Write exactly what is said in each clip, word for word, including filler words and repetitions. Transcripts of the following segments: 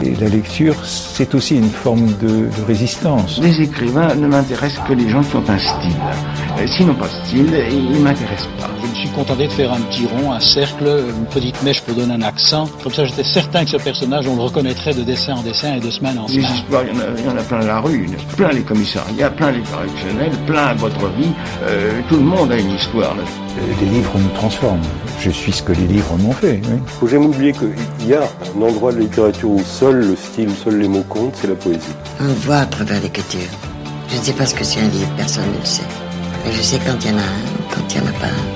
Et la lecture, c'est aussi une forme de, de résistance. Les écrivains ne m'intéressent que les gens qui ont un style. Euh, S'ils n'ont pas de style, ils ne m'intéressent pas. Je me suis contenté de faire un petit rond, un cercle, une petite mèche pour donner un accent. Comme ça, j'étais certain que ce personnage, on le reconnaîtrait de dessin en dessin et de semaine en Les semaine. histoires, il y, en a, il y en a plein la rue, plein les commissariats, plein les correctionnels, plein votre vie. Euh, tout le monde a une histoire. Là. Les livres nous transforment. Je suis ce que les livres m'ont fait. Il oui. ne faut jamais oublier qu'il y a un endroit de la littérature où seul le style, seuls les mots comptent, c'est la poésie. On voit à travers l'écriture. Je ne sais pas ce que c'est un livre, personne ne le sait. Mais je sais quand il y en a un, quand il n'y en a pas un.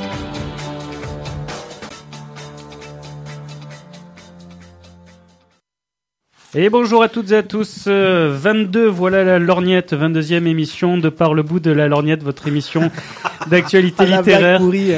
Et bonjour à toutes et à tous, euh, vingt-deux, voilà la lorgnette, vingt-deuxième émission de Par le bout de la lorgnette, votre émission d'actualité littéraire.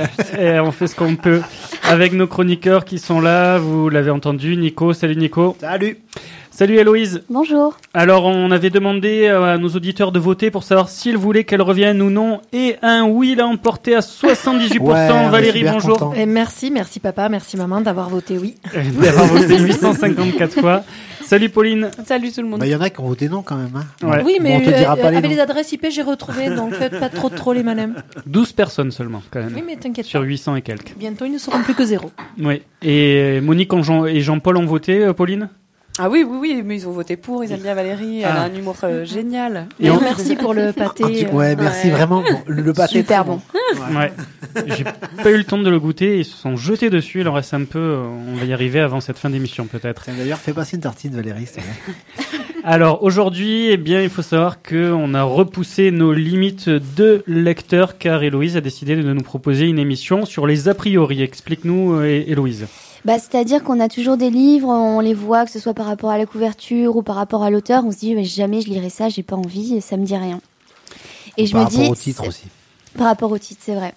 Et on fait ce qu'on peut avec nos chroniqueurs qui sont là, vous l'avez entendu, Nico, salut Nico. Salut. Salut Héloïse. Bonjour. Alors on avait demandé à nos auditeurs de voter pour savoir s'ils voulaient qu'elle revienne ou non, et un oui l'a emporté à soixante-dix-huit pour cent. Ouais, Valérie, bonjour. Et merci, merci papa, merci maman d'avoir voté oui. D'avoir voté huit cent cinquante-quatre fois. Salut Pauline. Salut tout le monde. Il bah, y en a qui ont voté non quand même. Hein. Ouais. Oui, mais bon, on te dira euh, pas les avec noms. les adresses I P, j'ai retrouvé, donc faites pas trop trop les madame. douze personnes seulement, quand même. Oui, mais t'inquiète Sur pas. huit cents et quelques. Bientôt, ils ne seront plus que zéro. Oui. Et Monique et Jean-Paul ont voté, euh, Pauline ? Ah oui, oui, oui, mais ils ont voté pour, ils aiment bien Valérie, elle ah. a un humour euh, génial. Et on... Merci pour le pâté. Ah, tu... Ouais, merci ouais. vraiment. Bon, le, le pâté super bon. bon. Ouais. J'ai pas eu le temps de le goûter, ils se sont jetés dessus, il en reste un peu, on va y arriver avant cette fin d'émission peut-être. D'ailleurs, fais passer une tartine Valérie, c'est vrai. Alors aujourd'hui, eh bien, il faut savoir qu'on a repoussé nos limites de lecteurs car Héloïse a décidé de nous proposer une émission sur les a priori. Explique-nous, Héloïse. Bah, c'est-à-dire qu'on a toujours des livres, on les voit, que ce soit par rapport à la couverture ou par rapport à l'auteur, on se dit mais jamais je lirai ça, j'ai pas envie, ça me dit rien. Et ou je par me rapport dis au titre aussi. Par rapport au titre, c'est vrai.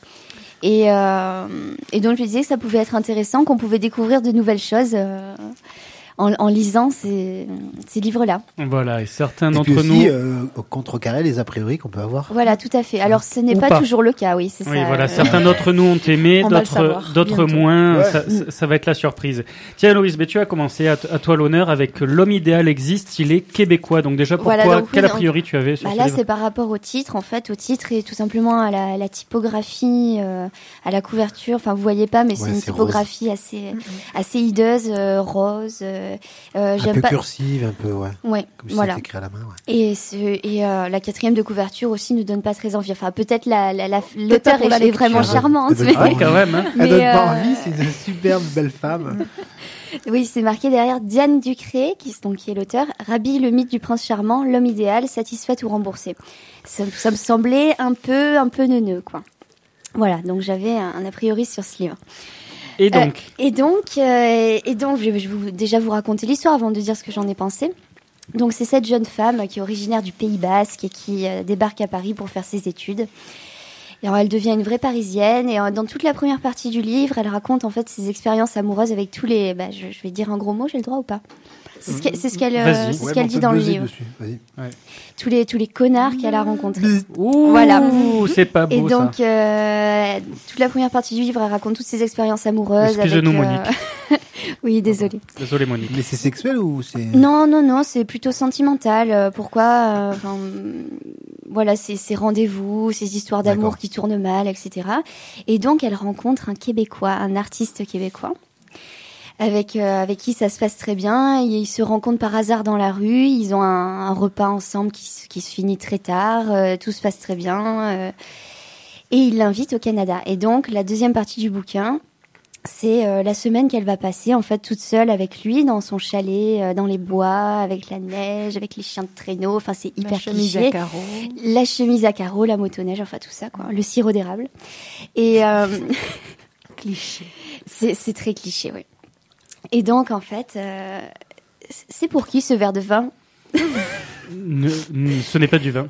Et euh, et donc je me disais que ça pouvait être intéressant, qu'on pouvait découvrir de nouvelles choses euh, en, en lisant ces, ces livres-là. Voilà, et certains et d'entre puis aussi, nous euh, contrecarrer les a priori qu'on peut avoir. Voilà, tout à fait. Alors ce n'est pas, pas toujours le cas, oui, c'est oui, ça. Voilà, certains d'entre nous ont aimé, d'autres, d'autres moins. Ouais. Ça, ça, ça va être la surprise. Tiens, Héloïse, mais tu as commencé à, t- à toi l'honneur avec L'homme idéal existe, il est québécois. Donc déjà, pourquoi, voilà, donc, quel oui, a priori tu avais sur bah ce là, livre ? C'est par rapport au titre, en fait, au titre et tout simplement à la, la typographie, euh, à la couverture. Enfin, vous voyez pas, mais c'est ouais, une c'est typographie rose. assez, mm-hmm. assez hideuse, euh, rose. Euh, un peu pas... cursive, un peu, ouais. Ouais, comme si voilà. c'était écrit à la main, ouais. Et, ce, et euh, la quatrième de couverture aussi ne donne pas très envie. Enfin, peut-être la, la, la, l'auteur est, est vraiment charmante. Elle donne, mais... ouais, quand même, hein. Elle donne mais, pas euh... envie, c'est une superbe belle femme. Oui, c'est marqué derrière Diane Ducré, qui, donc, qui est l'auteur. Rabi, le mythe du prince charmant, l'homme idéal, satisfait ou remboursé. Ça, ça me semblait un peu, un peu neuneux, quoi. Voilà, donc j'avais un, un a priori sur ce livre. Et donc euh, Et donc, euh, et donc, je vais vous, déjà vous raconter l'histoire avant de dire ce que j'en ai pensé. Donc, c'est cette jeune femme qui est originaire du Pays Basque et qui euh, débarque à Paris pour faire ses études. Et alors, elle devient une vraie Parisienne. Et euh, dans toute la première partie du livre, elle raconte en fait ses expériences amoureuses avec tous les. Bah, je, je vais dire un gros mot, j'ai le droit ou pas ? C'est ce qu'elle, c'est ce qu'elle, euh, c'est ouais, ce qu'elle dit dans le livre. Vas-y. Ouais. Tous les tous les connards qu'elle a rencontrés. Ouh, voilà. C'est pas beau. Et donc ça. Euh, toute la première partie du livre, elle raconte toutes ses expériences amoureuses. Excusez-nous, avec, Monique. Euh... oui, désolée. Désolée, Monique. Mais c'est sexuel ou c'est Non, non, non, c'est plutôt sentimental. Pourquoi euh, enfin, voilà, c'est ces rendez-vous, ces histoires d'amour D'accord. qui tournent mal, et cetera. Et donc, elle rencontre un Québécois, un artiste québécois. Avec euh, avec qui ça se passe très bien. Ils se rencontrent par hasard dans la rue. Ils ont un, un repas ensemble qui, qui se finit très tard. Euh, tout se passe très bien. Euh, et il l'invite au Canada. Et donc, la deuxième partie du bouquin, c'est euh, la semaine qu'elle va passer, en fait, toute seule avec lui, dans son chalet, euh, dans les bois, avec la neige, avec les chiens de traîneau. Enfin, c'est hyper la chemise cliché. à carreaux. La chemise à carreaux, la motoneige, enfin, tout ça, quoi. Le sirop d'érable. Et... Euh, cliché. C'est, c'est très cliché, oui. Et donc, en fait, euh, c'est pour qui ce verre de vin ? ne, ne, Ce n'est pas du vin.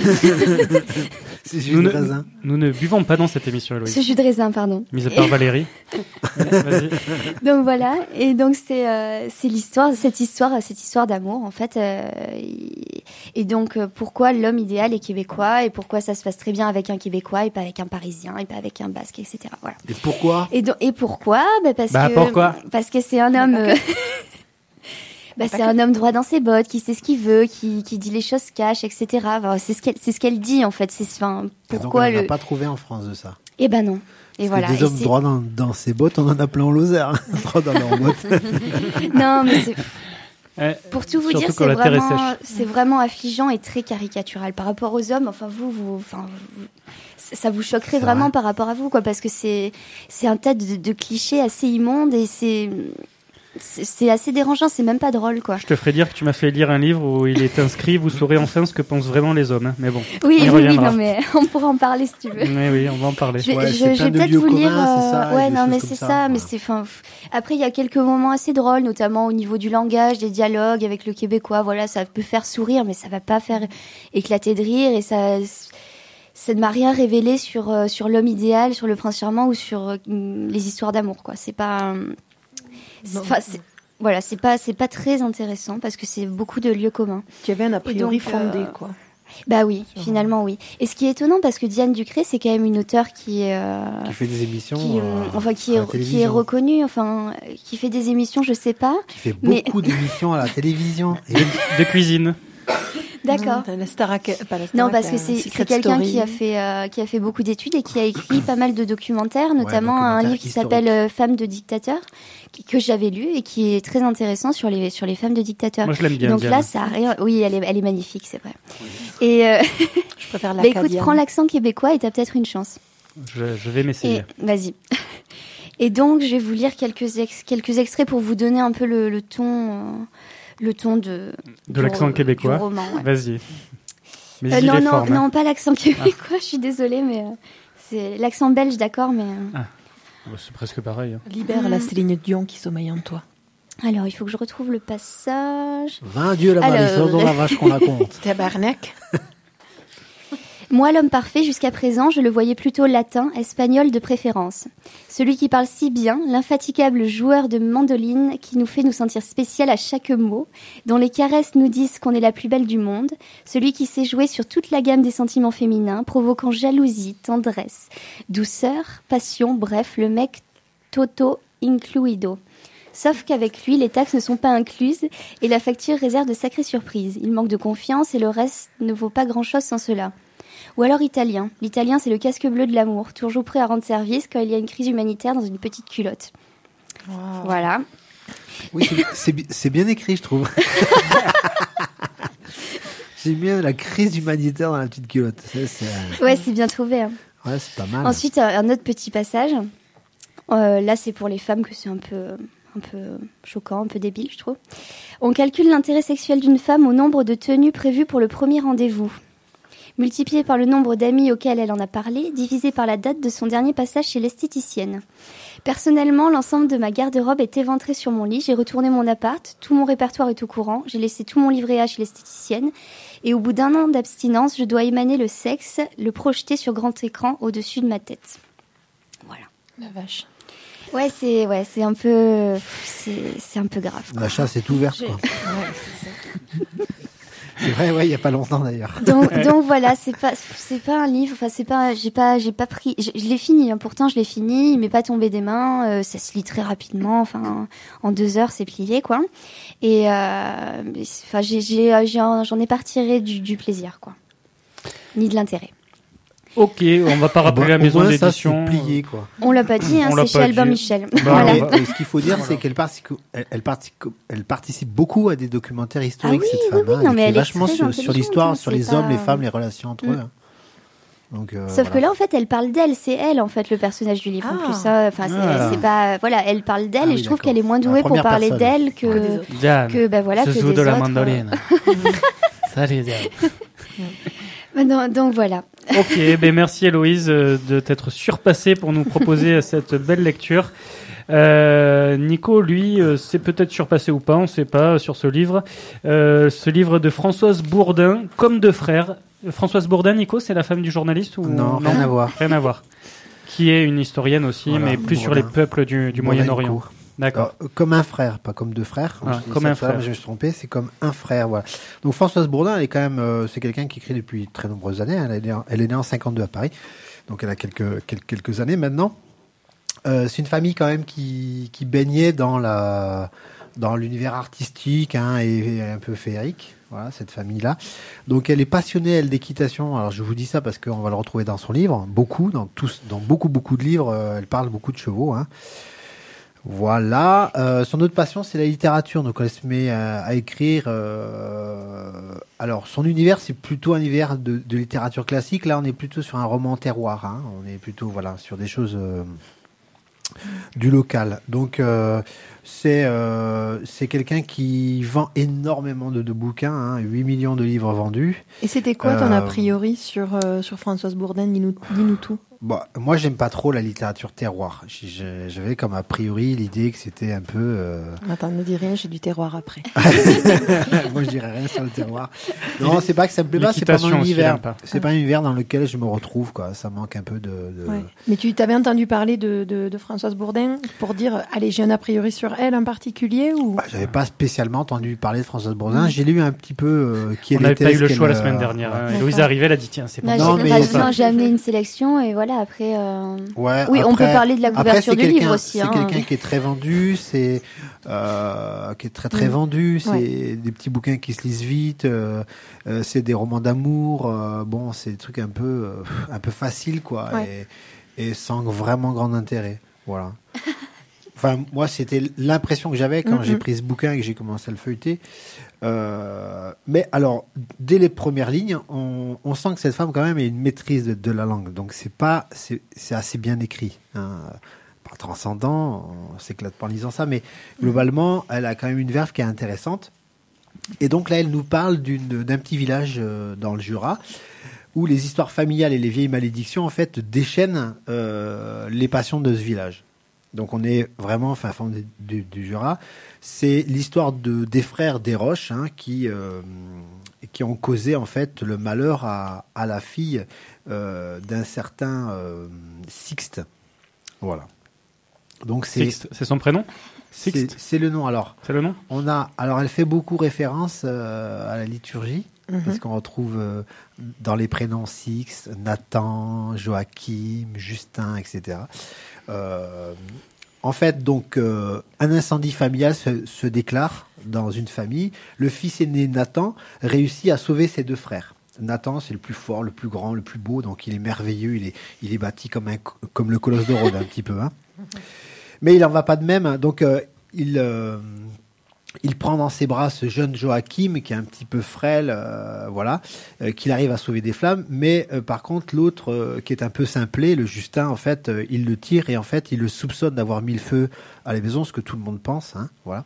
C'est jus nous de ne, raisin. Nous ne buvons pas dans cette émission, Héloïse. C'est jus de raisin, pardon. Mis à part et... Valérie. Vas-y. Donc voilà, et donc c'est euh, c'est l'histoire, cette histoire, cette histoire d'amour en fait. Euh, et donc euh, pourquoi l'homme idéal est québécois et pourquoi ça se passe très bien avec un Québécois et pas avec un Parisien et pas avec un Basque, et cetera. Voilà. Et pourquoi Et, do- et pourquoi bah parce bah, que pourquoi parce que c'est un homme. Euh, Bah, c'est un homme droit dans ses bottes, qui sait ce qu'il veut, qui, qui dit les choses cash, et cetera. Enfin, c'est ce qu'elle, c'est ce qu'elle dit en fait. C'est, enfin, pourquoi donc on le. n'a pas trouvé en France de ça. Eh ben non. Et Parce voilà. que des Et hommes c'est... droits dans, dans ses bottes, on en a plein en Lozère, hein, droits dans leurs bottes. Non, mais c'est. Ouais, Pour tout vous surtout dire, quand c'est la terre est vraiment, sèche. c'est vraiment affligeant et très caricatural par rapport aux hommes. Enfin, vous, vous, enfin, vous- ça vous choquerait C'est vraiment vrai. par rapport à vous, quoi, parce que c'est, c'est un tas de, de clichés assez immondes et c'est, c'est, c'est assez dérangeant. C'est même pas drôle, quoi. Je te ferai dire que tu m'as fait lire un livre où il est inscrit « Vous saurez enfin ce que pensent vraiment les hommes hein. ». Mais bon, Oui, on y oui, oui, reviendra. non, mais on pourra en parler si tu veux. Oui, oui, on va en parler. Je vais, Ouais, je- c'est je plein vais de peut-être lieux vous communs, lire. c'est euh, ça, et ouais, des non, choses mais comme c'est ça, ça. Mais voilà. c'est, enfin, pff, après, il y a quelques moments assez drôles, notamment au niveau du langage, des dialogues avec le québécois. Voilà, ça peut faire sourire, mais ça va pas faire éclater de rire et ça. Ça ne m'a rien révélé sur euh, sur l'homme idéal, sur le prince charmant ou sur euh, les histoires d'amour, quoi. C'est pas. euh, c'est- Enfin, c'est. Voilà, c'est pas c'est pas très intéressant parce que c'est beaucoup de lieux communs. Tu avais un a priori donc, fondé, euh, quoi. Bah oui, Sur- finalement oui. Et ce qui est étonnant parce que Diane Ducré, c'est quand même une auteure qui est euh, Qui fait des émissions. qui, euh, euh, enfin qui à la est qui est télévision. reconnue, enfin euh, qui fait des émissions, je sais pas. Qui fait mais- beaucoup d'émissions à la télévision. Et De cuisine. D'accord. Non, t'as la Starac, pas la Starac, Non, parce que la c'est Secret c'est quelqu'un Story. qui a fait euh, qui a fait beaucoup d'études et qui a écrit pas mal de documentaires, notamment un documentaires livre qui historiques. s'appelle euh, Femmes de dictateurs, qui- que j'avais lu et qui est très intéressant sur les sur les femmes de dictateurs. Moi, je l'aime bien, Donc Diane. là, ça a rien. Oui, elle est elle est magnifique, c'est vrai. Et euh, Je préfère bah, écoute, l'Acadienne. prends l'accent québécois et t'as peut-être une chance. Je, je vais Et m'essayer. vas-y. Et donc, je vais vous lire quelques ex- quelques extraits pour vous donner un peu le, le ton euh, le ton de De du l'accent ro- québécois. du roman, ouais. Vas-y. Mais Euh, il non, est non, fort, hein. non, pas l'accent québécois, je suis désolée, mais euh, c'est l'accent belge, d'accord, mais... euh, Bah, c'est presque pareil. hein. Libère la Céline Dion qui sommeille en toi. Alors, il faut que je retrouve le passage. vingt Dieu la Alors- malison dans la vache qu'on la compte. Tabarnak. Moi, l'homme parfait, jusqu'à présent, je le voyais plutôt latin, espagnol de préférence. Celui qui parle si bien, l'infatigable joueur de mandoline qui nous fait nous sentir spécial à chaque mot, dont les caresses nous disent qu'on est la plus belle du monde, celui qui sait jouer sur toute la gamme des sentiments féminins, provoquant jalousie, tendresse, douceur, passion, bref, le mec toto incluido. Sauf qu'avec lui, les taxes ne sont pas incluses et la facture réserve de sacrées surprises. Il manque de confiance et le reste ne vaut pas grand-chose sans cela. Ou alors italien. L'italien, c'est le casque bleu de l'amour, toujours prêt à rendre service quand il y a une crise humanitaire dans une petite culotte. Wow. Voilà. Oui, c'est- c'est bi- c'est bien écrit, je trouve. J'aime bien la crise humanitaire dans la petite culotte. C'est, c'est, euh, Ouais, c'est bien trouvé. hein. ouais, c'est pas mal. Ensuite, un un autre petit passage. Euh, là, c'est pour les femmes que c'est un peu, un peu choquant, un peu débile, je trouve. On calcule l'intérêt sexuel d'une femme au nombre de tenues prévues pour le premier rendez-vous. Multiplié par le nombre d'amis auxquels elle en a parlé, divisé par la date de son dernier passage chez l'esthéticienne. Personnellement, l'ensemble de ma garde-robe est éventré sur mon lit. J'ai retourné mon appart, tout mon répertoire est au courant. J'ai laissé tout mon livret A chez l'esthéticienne. Et au bout d'un an d'abstinence, je dois émaner le sexe, le projeter sur grand écran au-dessus de ma tête. Voilà. La vache. Ouais, c'est ouais, c'est un peu, c'est c'est un peu grave. La chasse est ouverte, quoi. C'est vrai, ouais, il y a pas longtemps d'ailleurs. Donc, donc voilà, c'est pas, c'est pas un livre. Enfin, c'est pas, j'ai pas, j'ai pas pris. Je, je l'ai fini. Hein, pourtant, je l'ai fini. Il m'est pas tombé des mains. Euh, ça se lit très rapidement. Enfin, en deux heures, c'est plié, quoi. Et euh, mais c'est- enfin, j'ai, j'ai, j'ai un- j'en ai pas retiré du, du plaisir, quoi, ni de l'intérêt. Ok, on va pas rappeler la Au maison moins, ça, d'édition. c'est plié, quoi. On l'a pas dit. Hein, On l'a c'est chez pas Albin dit. Michel. Bah, voilà. on va- Mais ce qu'il faut dire, c'est qu'elle participe, elle, elle participe, elle participe beaucoup à des documentaires historiques, Ah oui, cette oui, femme. oui, hein. non, Elle mais écrit elle est vachement très sur, sur intelligente, l'histoire, hein, sur c'est les pas- hommes, les femmes, les relations entre Mm. eux. hein. Donc, euh, Sauf voilà. que là, en fait, elle parle d'elle. C'est elle, en fait, le personnage du livre. En Ah. plus, ça, enfin, c'est, Ah. c'est pas, voilà, elle parle d'elle Ah et oui, je trouve d'accord. qu'elle est moins La douée pour première parler personne. d'elle que, Que des autres. Diane, que, ben voilà, je que joue des de la autres. mandoline. Salut Diane. Euh, donc, donc voilà. Ok, ben merci Héloïse euh, de t'être surpassée pour nous proposer cette belle lecture. Euh, Nico, lui, euh, s'est peut-être surpassé ou pas, on ne sait pas, sur ce livre. Euh, ce livre de Françoise Bourdin, Comme deux frères. Françoise Bourdin, Nico, c'est la femme du journaliste ou Non, rien à voir. Rien à voir. Qui est une historienne aussi, Voilà, mais plus sur les Bourdin. peuples du, du Bourdin Moyen-Orient. Nico. D'accord. Alors, comme un frère, pas comme deux frères. Ah, Je dis comme ça un tout à l'heure, frère. mais je me suis trompé, c'est comme un frère, voilà. Donc Françoise Bourdin, elle est quand même, euh, c'est quelqu'un qui écrit depuis très nombreuses années. Elle est née en, elle est née en cinquante-deux à Paris, donc elle a quelques quelques, quelques années maintenant. Euh, c'est une famille quand même qui qui baignait dans la dans l'univers artistique hein, et, et un peu féerique. Voilà, cette famille-là. Donc, elle est passionnée, elle, d'équitation. Alors, je vous dis ça parce qu'on va le retrouver dans son livre. Beaucoup, dans tous, dans beaucoup, beaucoup de livres, euh, elle parle beaucoup de chevaux. Hein. Voilà. Euh, son autre passion, c'est la littérature. Donc, elle se met à, à écrire. Euh... Alors, son univers, c'est plutôt un univers de, de littérature classique. Là, on est plutôt sur un roman terroir. Hein. On est plutôt, voilà, sur des choses euh, du local. Donc, euh, c'est euh, c'est quelqu'un qui vend énormément de, de bouquins, hein, huit millions de livres vendus. Et c'était quoi ton Euh, a priori sur, euh, sur Françoise Bourdin? Dis-nous dis-nous tout. Bon, moi, j'aime pas trop la littérature terroir. J- j- J'avais comme a priori l'idée que c'était un peu... euh, Attends, ne dis rien, j'ai du terroir après. Moi, je dirais rien sur le terroir. Non, c'est pas que ça me plaît pas, c'est pas L'équitation mon aussi, univers. j'aime pas. C'est pas un univers dans lequel je me retrouve, quoi. Ça manque un peu de... de... Ouais. Mais tu t'avais entendu parler de, de, de Françoise Bourdin pour dire, allez, j'ai un a priori sur elle en particulier ou... Bah, j'avais pas spécialement entendu parler de Françoise Bourdin. J'ai lu un petit peu euh, qui On elle n'avait était. pas eu le ce choix la qu'elle, semaine euh, dernière. ouais. hein. Louise est arrivée, elle a dit tiens, c'est Là, bon. Non, j'ai mais gratuitement, ça- j'ai amené une sélection et voilà, après... euh, Ouais, oui, on peut après- parler de la après, couverture c'est du livre quelqu'un- aussi. C'est hein. quelqu'un qui est très vendu, c'est euh, qui est très très Mm. vendu. C'est Ouais. des petits bouquins qui se lisent vite. Euh, euh, c'est des romans d'amour. Euh, bon, c'est des trucs un peu euh, un peu faciles, quoi, Ouais. et, et sans vraiment grand intérêt. Voilà. Enfin, moi, c'était l'impression que j'avais quand Mhm. j'ai pris ce bouquin et que j'ai commencé à le feuilleter. Euh, mais alors, dès les premières lignes, on, on sent que cette femme, quand même, a une maîtrise de, de la langue. Donc, c'est pas, c'est, c'est assez bien écrit. Hein. Pas transcendant, on s'éclate pas en lisant ça, mais globalement, elle a quand même une verve qui est intéressante. Et donc là, elle nous parle d'une, d'un petit village euh, dans le Jura, où les histoires familiales et les vieilles malédictions, en fait, déchaînent euh, les passions de ce village. Donc on est vraiment enfin fond du, du, du Jura. C'est l'histoire de des frères Desroches hein, qui euh, qui ont causé en fait le malheur à, à la fille euh, d'un certain euh, Sixte. Voilà. Donc c'est Sixte, c'est son prénom Sixte. c'est, c'est le nom alors. C'est le nom On a alors elle fait beaucoup référence euh, à la liturgie. Mhm. Parce qu'on retrouve euh, dans les prénoms Sixte, Nathan, Joachim, Justin, et cetera. Euh, en fait, donc, euh, un incendie familial se, se déclare dans une famille. Le fils aîné Nathan réussit à sauver ses deux frères. Nathan, c'est le plus fort, le plus grand, le plus beau, donc il est merveilleux. Il est, il est bâti comme un, comme le colosse de Rhodes un petit peu. Hein. Mais il en va pas de même. Donc, euh, il euh, Il prend dans ses bras ce jeune Joachim qui est un petit peu frêle, euh, voilà, euh, qu'il arrive à sauver des flammes. Mais euh, par contre, l'autre euh, qui est un peu simplé, le Justin, en fait, euh, il le tire et en fait, il le soupçonne d'avoir mis le feu à la maison, ce que tout le monde pense, hein, voilà.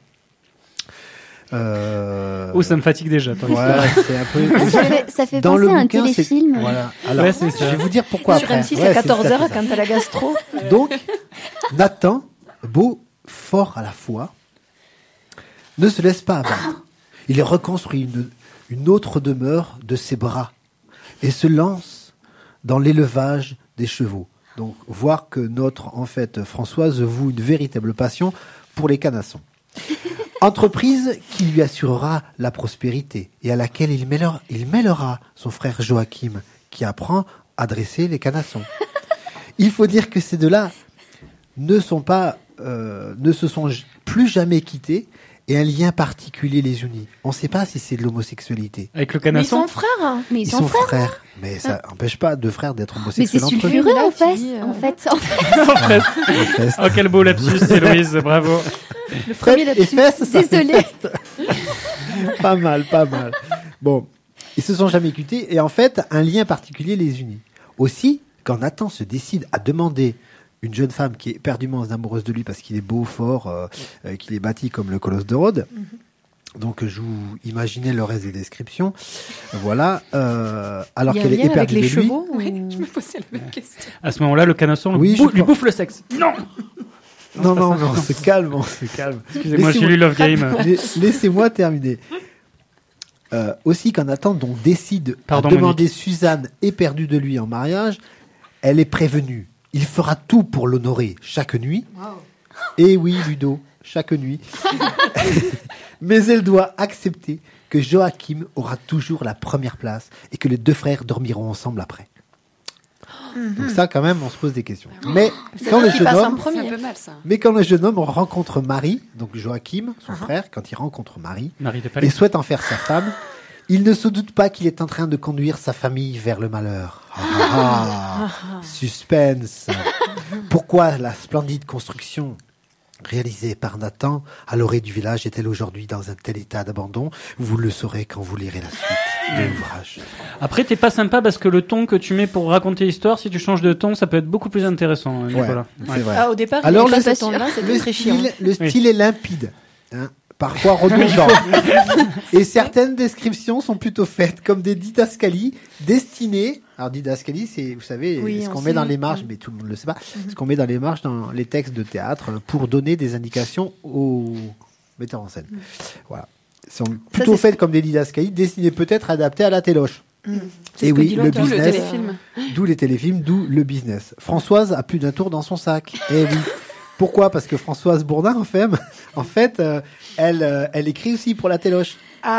Euh... Oh, ça me fatigue déjà. Ton ouais, histoire. c'est un peu. Ça fait, ça fait Dans penser le à un bouquin, c'est- téléfilm. Voilà. Alors, Ouais, c'est ça. je vais vous dire pourquoi Sur après. M six Ouais, à c'est tout à quatorze heures fait ça. quand t'as la gastro. Donc, Nathan, beau, fort à la fois, ne se laisse pas abattre. Il reconstruit une, une autre demeure de ses bras et se lance dans l'élevage des chevaux. Donc, voir que notre, en fait, Françoise voue une véritable passion pour les canassons. Entreprise qui lui assurera la prospérité et à laquelle il mêlera, il mêlera son frère Joachim qui apprend à dresser les canassons. Il faut dire que ces deux-là ne sont pas, euh, ne se sont j- plus jamais quittés et un lien particulier les unit. On ne sait pas si c'est de l'homosexualité. Avec le Mais ils canasson sont frères. Mais ils, Ils sont, sont frères. frères, mais ça n'empêche pas deux frères d'être Mais c'est homosexuels entre eux. sulfureux Là, en tu fait. dis, euh, En fait, en fait. Sans presse. Les fesses. Oh, quel beau lapsus, c'est Louise, bravo. Le premier Et lapsus. fesses, ça fait Désolée. feste. Pas mal, pas mal. Bon, ils se sont jamais quittés et en fait, un lien particulier les unit. Aussi, quand Nathan se décide à demander une jeune femme qui est éperdument amoureuse de lui parce qu'il est beau, fort, euh, euh, qu'il est bâti comme le colosse de Rhodes. Donc, je vous imaginez le reste des descriptions. Voilà. Euh, alors Il y a un qu'elle est lien avec éperdue les de lui. chevaux ou- Ouais, je me posais la même question. À ce moment-là, le canasson Oui, bou- je lui pense. bouffe le sexe. Non Non, non, non, c'est calme, on se calme. Excusez-moi, j'ai Laissez-moi- lu Love Game. La- Laissez-moi terminer. Euh, aussi, quand Nathan donc décide Pardon, de demander Suzanne éperdue de lui en mariage, elle est prévenue. Il fera tout pour l'honorer chaque nuit. Et oui, Ludo, chaque nuit. Mais elle doit accepter que Joachim aura toujours la première place et que les deux frères dormiront ensemble après. Mmh. Donc ça, quand même, on se pose des questions. Mais quand le jeune homme, c'est un peu mal, ça. Mais quand le jeune homme rencontre Marie, donc Joachim, son uh-huh. frère, quand il rencontre Marie, Marie de Palais. et souhaite en faire sa femme, il ne se doute pas qu'il est en train de conduire sa famille vers le malheur. Ah, ah, suspense. Pourquoi la splendide construction réalisée par Nathan à l'orée du village est-elle aujourd'hui dans un tel état d'abandon? Vous le saurez quand vous lirez la suite de l'ouvrage. Après, t'es pas sympa parce que le ton que tu mets pour raconter l'histoire, si tu changes de ton, ça peut être beaucoup plus intéressant, Nicolas. Ouais, c'est vrai. Ah, au départ, alors il le, pas ce ton-là, c'était le très style, chiant. le style oui. est limpide. Hein. Parfois redondant. Et certaines descriptions sont plutôt faites comme des didascalies destinées. Alors didascalie, c'est, vous savez, oui, ce qu'on sait. met dans les marges, mais tout le monde ne le sait pas, mm-hmm. ce qu'on met dans les marges dans les textes de théâtre pour donner des indications aux metteurs en scène. Mm. Voilà. Sont plutôt Ça, faites comme des didascalies destinées peut-être adaptées à la téloche. Mm. Et oui, le business. Le téléfilm. D'où les téléfilms, d'où le business. Françoise a plus d'un tour dans son sac. Et oui. Pourquoi ? Parce que Françoise Bourdin, en fait, en fait euh, elle, euh, elle écrit aussi pour la téloche.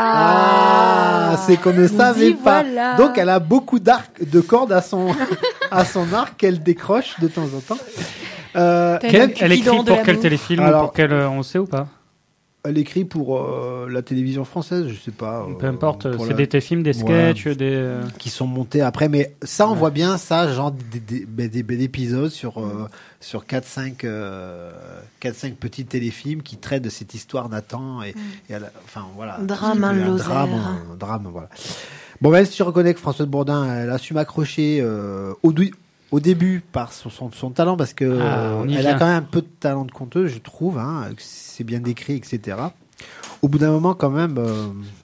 Ah, ah c'est qu'on ne savait pas. Voilà. Donc, elle a beaucoup d'arcs, de cordes à son, à son arc qu'elle décroche de temps en temps. Euh, quel, elle écrit pour quel téléfilm Alors, ou pour quel, on sait ou pas ? Elle écrit pour euh, la télévision française, je sais pas. Euh, Peu importe, c'est la... des téléfilms, des sketchs, ouais, des... qui sont montés après, mais ça on ouais. voit bien ça, genre des, des, des, des, des épisodes sur, euh, sur quatre cinq euh, petites téléfilms qui traitent de cette histoire Nathan, et, mm. et elle, enfin voilà. Drame en Lozère. Drame, un drame, voilà. Bon, même si je reconnais que Françoise Bourdin, elle a su m'accrocher euh, au, au début par son, son, son talent, parce que ah, euh, elle vient. a quand même un peu de talent de conteuse, je trouve, hein, c'est bien décrit, et cetera. Au bout d'un moment, quand même, euh,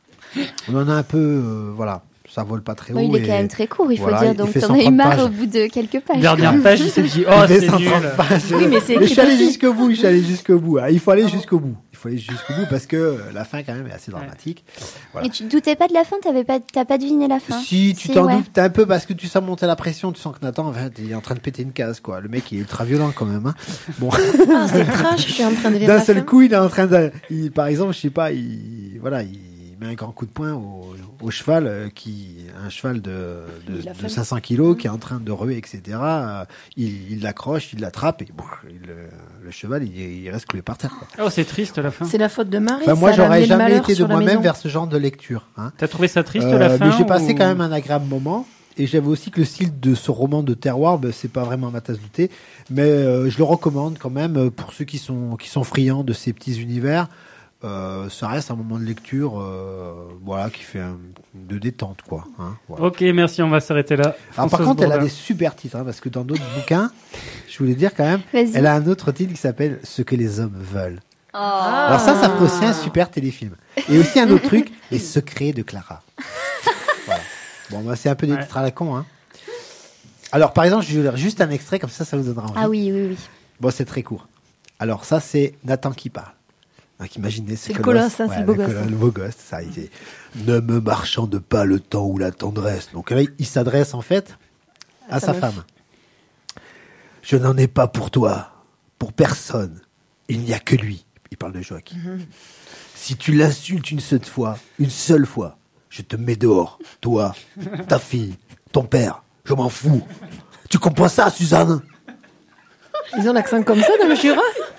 on en a un peu, euh, voilà, ça vole pas très haut. Ouais, il est et, quand même très court, il faut voilà, dire, donc t'en as eu marre au bout de quelques pages. Dernière page, il s'est dit, oh, c'est nul. Oui, mais c'est écrit. Je suis allé jusqu'au bout, je suis allé jusqu'au bout. Il faut aller jusqu'au bout. Il faut aller jusqu'au bout parce que la fin, quand même, est assez dramatique. Voilà. Et tu te doutais pas de la fin? T'avais pas, t'as pas deviné la fin? Si, tu t'en ouais. doutes un peu parce que tu sens monter la pression, tu sens que Nathan, il est en train de péter une case, quoi. Le mec, il est ultra violent, quand même, hein. Bon. Ah, c'est trash, je suis en train de lire. D'un seul coup, il est en train de, il, par exemple, je sais pas, il, voilà, il, il met un grand coup de poing au, au cheval, euh, qui, un cheval de, de, de cinq cents kilos, mmh. qui est en train de ruer, et cetera. Euh, il, il l'accroche, il l'attrape, et bon, il, le cheval, il, il reste cloué par terre, quoi. Oh, c'est triste, la fin. C'est la faute de Marie. Enfin, moi, j'aurais jamais été de moi-même vers ce genre de lecture, hein. T'as trouvé ça triste, euh, la fin? Mais j'ai passé ou... quand même un agréable moment. Et j'avais aussi que le style de ce roman de terroir, ben, c'est pas vraiment ma tasse de thé, mais euh, je le recommande quand même pour ceux qui sont qui sont friands de ces petits univers. Euh, ça reste un moment de lecture, euh, voilà, qui fait un, de détente, quoi. Hein, voilà. Ok, merci, on va s'arrêter là. Alors, par contre, Bourdin. Elle a des super titres, hein, parce que dans d'autres bouquins, je voulais dire quand même, Vas-y. Elle a un autre titre qui s'appelle Ce que les hommes veulent. Oh. Alors ça, ça ferait aussi un super téléfilm. Et aussi un autre truc, Les secrets de Clara. Voilà. Bon, bah, c'est un peu des ouais. titres à la con, hein. Alors, par exemple, je vais lire juste un extrait, comme ça, ça vous donnera envie. Ah oui, oui, oui. Bon, c'est très court. Alors, ça, c'est Nathan qui parle. Donc, imaginez, c'est, c'est le colosse, hein, ouais, c'est le beau gosse. Le beau gosse, ça, il dit, ne me marchande pas le temps ou la tendresse. Donc là, il s'adresse, en fait, à, à sa meuf. femme. Je n'en ai pas pour toi, pour personne. Il n'y a que lui. Il parle de Joachim. Mm-hmm. Si tu l'insultes une seule fois, une seule fois, je te mets dehors. Toi, ta fille, ton père. Je m'en fous. Tu comprends ça, Suzanne? Ils ont l'accent comme ça dans le Jura?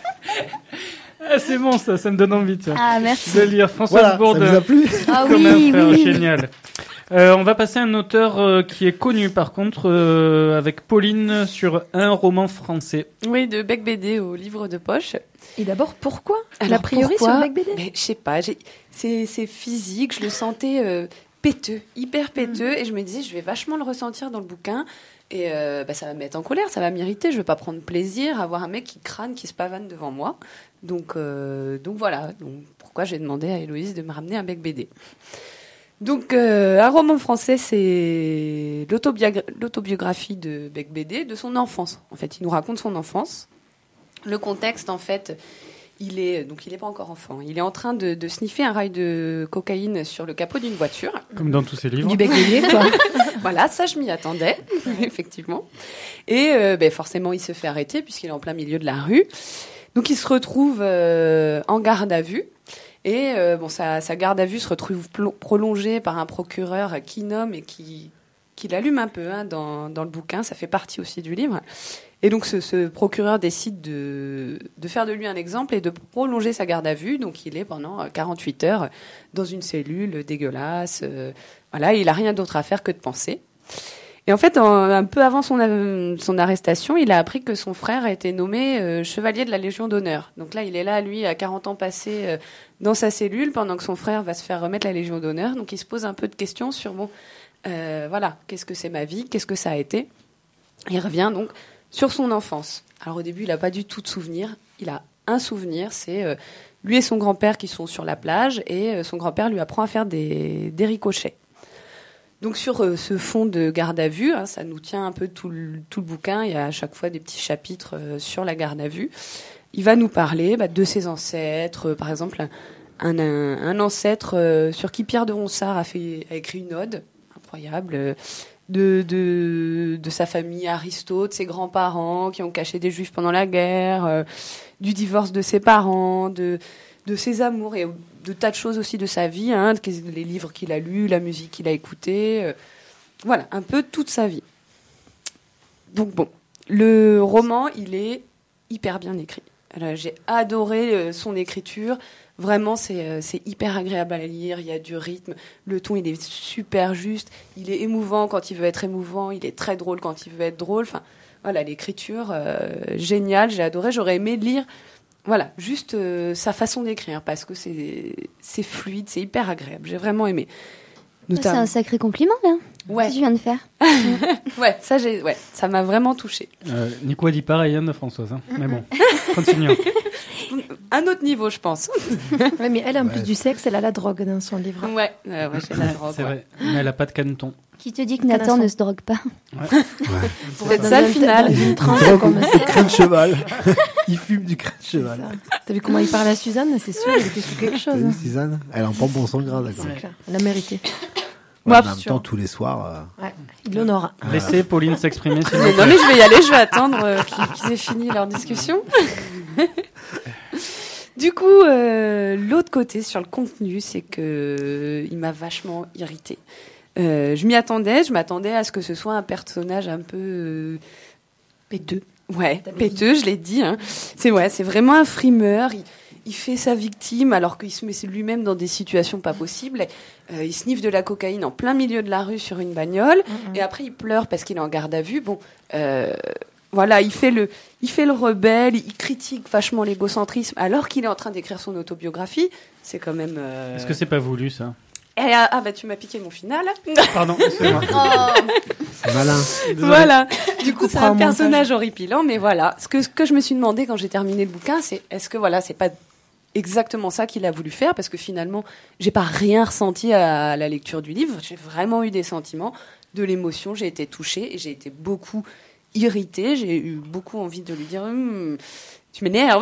Ah, c'est bon, ça, ça me donne envie, tiens. Ah, merci. De lire Françoise voilà, Bourdin. Ça vous a plu? Ah oui, oui, frère, oui. Génial. Euh, on va passer à un auteur euh, qui est connu, par contre, euh, avec Pauline, sur un roman français. Oui, de Bec B D au livre de poche. Et d'abord, pourquoi? Alors, l'a priori pourquoi sur Bec B D? Mais, je sais pas, j'ai... C'est, c'est physique, je le sentais euh, péteux, hyper péteux, mmh. et je me disais, je vais vachement le ressentir dans le bouquin. Et euh, bah, ça va me mettre en colère, ça va m'irriter. Je veux pas prendre plaisir à voir un mec qui crâne, qui se pavane devant moi. Donc, euh, donc voilà. Donc, pourquoi j'ai demandé à Héloïse de me ramener un Bec B D. Donc, euh, un roman français, c'est l'autobiogra- l'autobiographie de Bec B D, de son enfance. En fait, il nous raconte son enfance. Le contexte, en fait, il est donc il est pas encore enfant. Il est en train de, de sniffer un rail de cocaïne sur le capot d'une voiture. Comme dans tous ses livres. Du Bec B D, quoi. Voilà, ça je m'y attendais, effectivement. Et euh, ben, forcément, il se fait arrêter puisqu'il est en plein milieu de la rue. Donc, il se retrouve euh, en garde à vue. Et euh, bon, sa, sa garde à vue se retrouve pl- prolongée par un procureur qui nomme et qui qui l'allume un peu hein, dans, dans le bouquin. Ça fait partie aussi du livre. Et donc, ce, ce procureur décide de, de faire de lui un exemple et de prolonger sa garde à vue. Donc, il est pendant quarante-huit heures dans une cellule dégueulasse. Euh, voilà, il n'a rien d'autre à faire que de penser. Et en fait, en, un peu avant son, son arrestation, il a appris que son frère a été nommé euh, chevalier de la Légion d'honneur. Donc là, il est là, lui, à quarante ans passés euh, dans sa cellule, pendant que son frère va se faire remettre la Légion d'honneur. Donc, il se pose un peu de questions sur, bon, euh, voilà, qu'est-ce que c'est ma vie ? Qu'est-ce que ça a été ? Il revient donc sur son enfance. Alors au début, il n'a pas du tout de souvenir. Il a un souvenir, c'est euh, lui et son grand-père qui sont sur la plage et euh, son grand-père lui apprend à faire des, des ricochets. Donc sur euh, ce fond de garde à vue, hein, ça nous tient un peu tout le, tout le bouquin. Il y a à chaque fois des petits chapitres euh, sur la garde à vue. Il va nous parler bah, de ses ancêtres. Euh, par exemple, un, un, un ancêtre euh, sur qui Pierre de Ronsard a, fait, a écrit une ode incroyable. Euh, De, de, de sa famille Aristote, ses grands-parents qui ont caché des juifs pendant la guerre, euh, du divorce de ses parents, de, de ses amours et de tas de choses aussi de sa vie, hein, les livres qu'il a lus, la musique qu'il a écoutée, euh, voilà, un peu toute sa vie. Donc bon, le roman, il est hyper bien écrit. Alors, j'ai adoré euh, son écriture. Vraiment, c'est, euh, c'est hyper agréable à lire. Il y a du rythme. Le ton, il est super juste. Il est émouvant quand il veut être émouvant. Il est très drôle quand il veut être drôle. Enfin, voilà, l'écriture, euh, géniale. J'ai adoré. J'aurais aimé lire, voilà, juste euh, sa façon d'écrire parce que c'est, c'est fluide, c'est hyper agréable. J'ai vraiment aimé. Notamment... C'est un sacré compliment, là. Ouais. Que tu viens de faire. ouais, ça, j'ai, ouais, ça m'a vraiment touchée. Euh, Nico a dit pareil, Anne de Françoise. Hein. Mais bon, continuons. Un autre niveau, je pense. Ouais, mais elle, en Ouais. plus du sexe, elle a la drogue dans son livre. Ouais, euh, ouais j'ai la drogue. C'est ouais. vrai, mais elle a pas de caneton. Qui te dit que Nathan ne se drogue pas? Ouais. C'est peut-être ça le final. Une tranche, Drogue comme du crin de cheval. Il fume du crin de cheval. T'as vu comment il parle à Suzanne? C'est sûr, il était sous quelque chose. T'as vu, hein. Suzanne? Elle en prend pour son gras, d'accord. C'est clair. Elle a mérité. Ouais, Moi, mais en même sûr. temps, tous les soirs. euh, Ouais. Il l'honore. Laissez Pauline s'exprimer. s'il vous Mais plaît. non, mais je vais y aller, je vais attendre euh, qu'ils, qu'ils aient fini leur discussion. Du coup, euh, l'autre côté sur le contenu, c'est que euh, il m'a vachement irritée. Euh, je m'y attendais, je m'attendais à ce que ce soit un personnage un peu euh, péteux. Ouais, péteux, je l'ai dit. Hein. C'est ouais, c'est vraiment un frimeur. Il, il fait sa victime alors qu'il se met lui-même dans des situations pas possibles. Euh, il sniffe de la cocaïne en plein milieu de la rue sur une bagnole, Mm-hmm. et après il pleure parce qu'il est en garde à vue. Bon. Euh, Voilà, il fait le, il fait le rebelle, il critique vachement l'égocentrisme alors qu'il est en train d'écrire son autobiographie. C'est quand même. Euh... Est-ce que c'est pas voulu ça? Et, ah, ah bah tu m'as piqué mon final. Pardon, excusez-moi. C'est malin. Désolé. Voilà. Du coup, c'est couperas un au montage. personnage horripilant, mais voilà. Ce que, ce que je me suis demandé quand j'ai terminé le bouquin, c'est est-ce que voilà, c'est pas exactement ça qu'il a voulu faire, parce que finalement, j'ai pas rien ressenti à la lecture du livre. J'ai vraiment eu des sentiments, de l'émotion. J'ai été touchée et j'ai été beaucoup irritée, j'ai eu beaucoup envie de lui dire hm, tu m'énerves.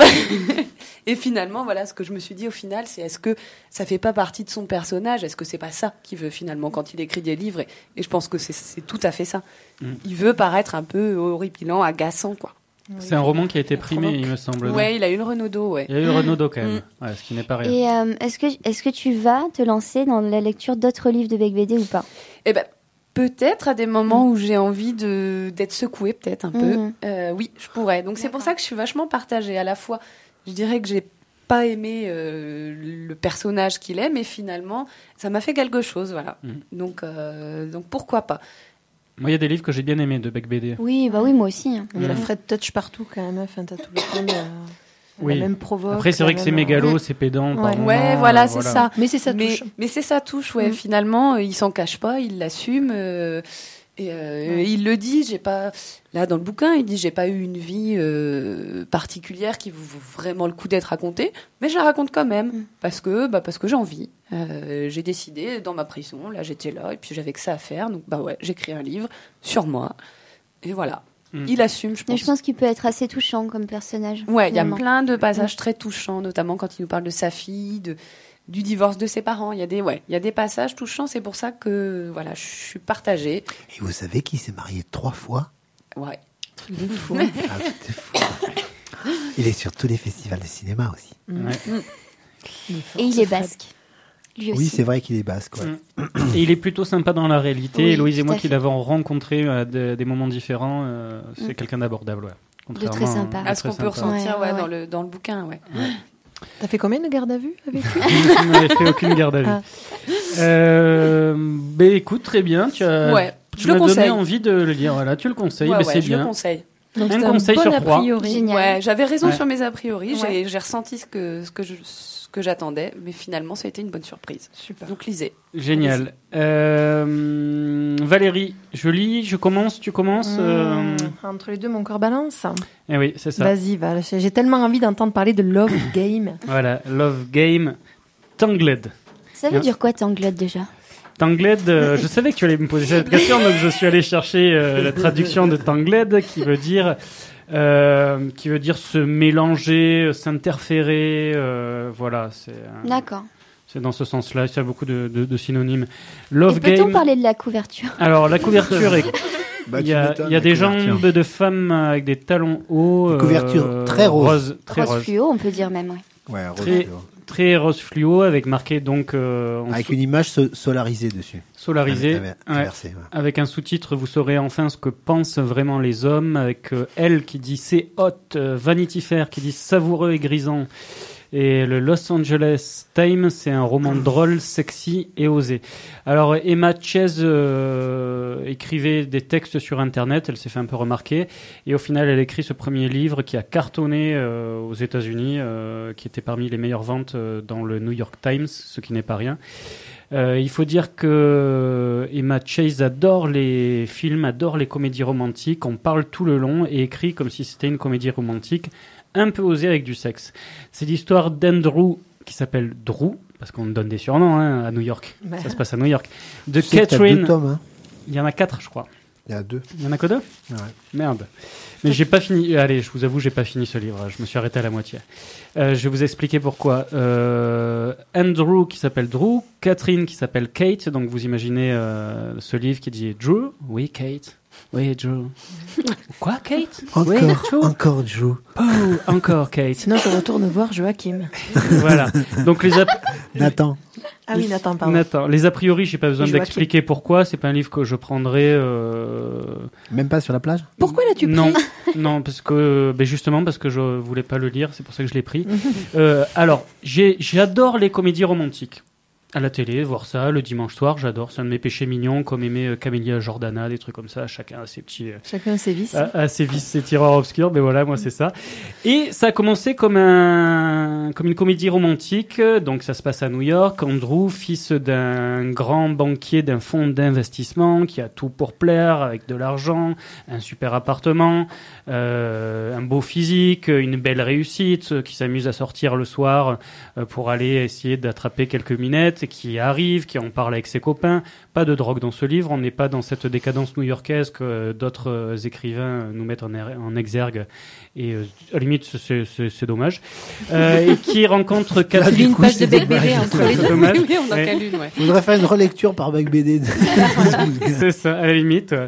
Et finalement, voilà, ce que je me suis dit au final, c'est est-ce que ça fait pas partie de son personnage? Est-ce que c'est pas ça qu'il veut finalement quand il écrit des livres? Et, et je pense que c'est, c'est tout à fait ça. Mm. Il veut paraître un peu horripilant, agaçant, quoi. C'est un roman qui a été primé, il me semble. non Ouais, il a eu le Renaudot, ouais. Il y a eu le Renaudot quand même, Mm. ouais, ce qui n'est pas rien. Et euh, est-ce que, est-ce que tu vas te lancer dans la lecture d'autres livres de Bec B D ou pas? Eh ben, peut-être à des moments où j'ai envie de, d'être secouée, peut-être un peu. Mhm. Euh, oui, je pourrais. Donc c'est pour ça que je suis vachement partagée. À la fois, je dirais que j'ai pas aimé euh, le personnage qu'il est, mais finalement, ça m'a fait quelque chose, voilà. Mhm. Donc, euh, donc pourquoi pas. Moi, il y a des livres que j'ai bien aimés de Bec B D. Oui, bah oui, moi aussi. hein. Il y a la Mm. Fred Touch partout quand même. Enfin, t'as tout le temps euh, Oui. la même provoque. Après, c'est vrai la que c'est même, euh, mégalo, c'est pédant. par Ouais. moments, Ouais, voilà, euh, c'est ça. Mais c'est sa mais, touche. mais c'est sa touche, ouais. Mm. Finalement, euh, il s'en cache pas, il l'assume. euh, et euh, il le dit, j'ai pas. Là, dans le bouquin, il dit j'ai pas eu une vie euh, particulière qui vaut vraiment le coup d'être racontée, mais je la raconte quand même Mm. parce que, bah, parce que j'ai envie. Euh, j'ai décidé dans ma prison, là, j'étais là et puis j'avais que ça à faire, donc bah ouais, j'écris un livre sur moi et voilà. Mm. Il assume, je Mais pense. je pense qu'il peut être assez touchant comme personnage. Ouais, il y a finalement. plein de passages très touchants, notamment quand il nous parle de sa fille, de, du divorce de ses parents. Il y a des, ouais, il y a des passages touchants. C'est pour ça que, voilà, je suis partagée. Et vous savez qu'il s'est marié trois fois? Ouais. Il est fou. Ah, c'est fou. Il est sur tous les festivals de cinéma aussi. Ouais. Et il est basque. Lui aussi. Oui, c'est vrai qu'il est basque. Ouais. Et il est plutôt sympa dans la réalité. Oui, Héloïse et moi tout à qui fait. l'avons rencontré à des, des moments différents, euh, c'est Mm. quelqu'un d'abordable. Ouais. De très sympa. À ce qu'on peut ressentir Ouais, ouais, ouais. Dans, le, dans le bouquin. Ouais. T'as fait combien de garde à vue avec lui? Je n'avais fait aucune garde à vue. Ah. Euh, ben écoute, très bien. Tu as, Ouais, tu je le m'as donné conseille. envie de le lire. Voilà, tu le conseilles, Ouais, mais ouais, c'est je bien. le conseille. Donc, Un c'est conseil bon sur a trois. priori. Génial. Ouais, j'avais raison Ouais. sur mes a priori. Ouais. J'ai, j'ai ressenti ce que, ce, que je, ce que j'attendais, mais finalement, ça a été une bonne surprise. Super. Donc, lisez. Génial. Euh, Valérie, je lis, je commence, tu commences. euh, Mmh, entre les deux, mon corps balance. Eh oui, c'est ça. Vas-y, va. J'ai tellement envie d'entendre parler de Love Game. Voilà, Love Game Tangled. Ça veut dire quoi, Tangled, déjà? Tangled, euh, je savais que tu allais me poser cette question, donc je suis allé chercher euh, la traduction de Tangled, qui veut dire, euh, qui veut dire se mélanger, s'interférer, euh, voilà, c'est. euh, D'accord. C'est dans ce sens-là. Il y a beaucoup de, de, de synonymes. Love Et peut-on Game. parler de la couverture? Alors la couverture est. Bah, il tu y a, m'étonnes, il y a la des couverture. jambes de femmes avec des talons hauts. Une couverture euh, très rose. très Rose rose. fluo, on peut dire même, ouais. Ouais, rose Très, fluo. très rose fluo avec marqué donc euh, en Avec sous- une image so- solarisée dessus. solarisé. Avec- avec- Ouais. inversée, ouais. Avec un sous-titre, vous saurez enfin ce que pensent vraiment les hommes, avec euh, elle qui dit c'est hot, euh, Vanity Fair qui dit savoureux et grisant, et le Los Angeles Times, c'est un roman drôle, sexy et osé. Alors Emma Chase euh, écrivait des textes sur Internet, elle s'est fait un peu remarquer, et au final elle écrit ce premier livre qui a cartonné euh, aux États-Unis, euh, qui était parmi les meilleures ventes euh, dans le New York Times, ce qui n'est pas rien. Euh, il faut dire que Emma Chase adore les films, adore les comédies romantiques. On parle tout le long et écrit comme si c'était une comédie romantique, un peu osée avec du sexe. C'est l'histoire d'Andrew, qui s'appelle Drew, parce qu'on donne des surnoms hein, à New York. Bah. Ça se passe à New York. De Tu sais que t'as Catherine. deux tomes, hein. Il y en a quatre, je crois. Il y a deux. Il y en a que deux Ouais. Merde. Mais j'ai pas fini. Allez, je vous avoue, j'ai pas fini ce livre. Je me suis arrêté à la moitié. Euh, je vais vous expliquer pourquoi. Euh, Andrew qui s'appelle Drew, Catherine qui s'appelle Kate. Donc vous imaginez euh, ce livre qui dit Drew. Oui, Kate. Oui, Drew. Quoi, Kate? Encore, Oui, Drew. encore Drew. Oh, encore Kate. Sinon, je retourne voir Joachim. Voilà. Donc les a... Nathan. Ah oui, Nathan, pardon. Nathan. Les a priori, j'ai pas besoin Et Joachim. d'expliquer pourquoi. C'est pas un livre que je prendrais. Euh... Même pas sur la plage? Pourquoi l'as-tu pris? Non, non, parce que ben justement parce que je voulais pas le lire, c'est pour ça que je l'ai pris. euh, alors, j'ai, j'adore les comédies romantiques à la télé, voir ça le dimanche soir, j'adore. C'est un de mes péchés mignons, comme aimer euh, Camélia Jordana, des trucs comme ça. Chacun a ses petits, euh, Chacun ses vices. a, a ses vices, ses tiroirs obscurs. Mais voilà, moi c'est ça. Et ça a commencé comme un, comme une comédie romantique. Donc ça se passe à New York. Andrew, fils d'un grand banquier d'un fonds d'investissement qui a tout pour plaire, avec de l'argent, un super appartement, euh, un beau physique, une belle réussite, qui s'amuse à sortir le soir euh, pour aller essayer d'attraper quelques minettes, et qui arrive, qui en parle avec ses copains. Pas de drogue dans ce livre, on n'est pas dans cette décadence new-yorkaise que euh, d'autres euh, écrivains nous mettent en, er- en exergue, et euh, à la limite c'est, c'est, c'est dommage. Euh, et qui rencontre Là, Catherine. du coup, Une page de Bec B D entre les deux. Dommage. Oui, on en Ouais. cale une, ouais. Faudrait faire une relecture par Bec B D. C'est ça, à la limite. ouais.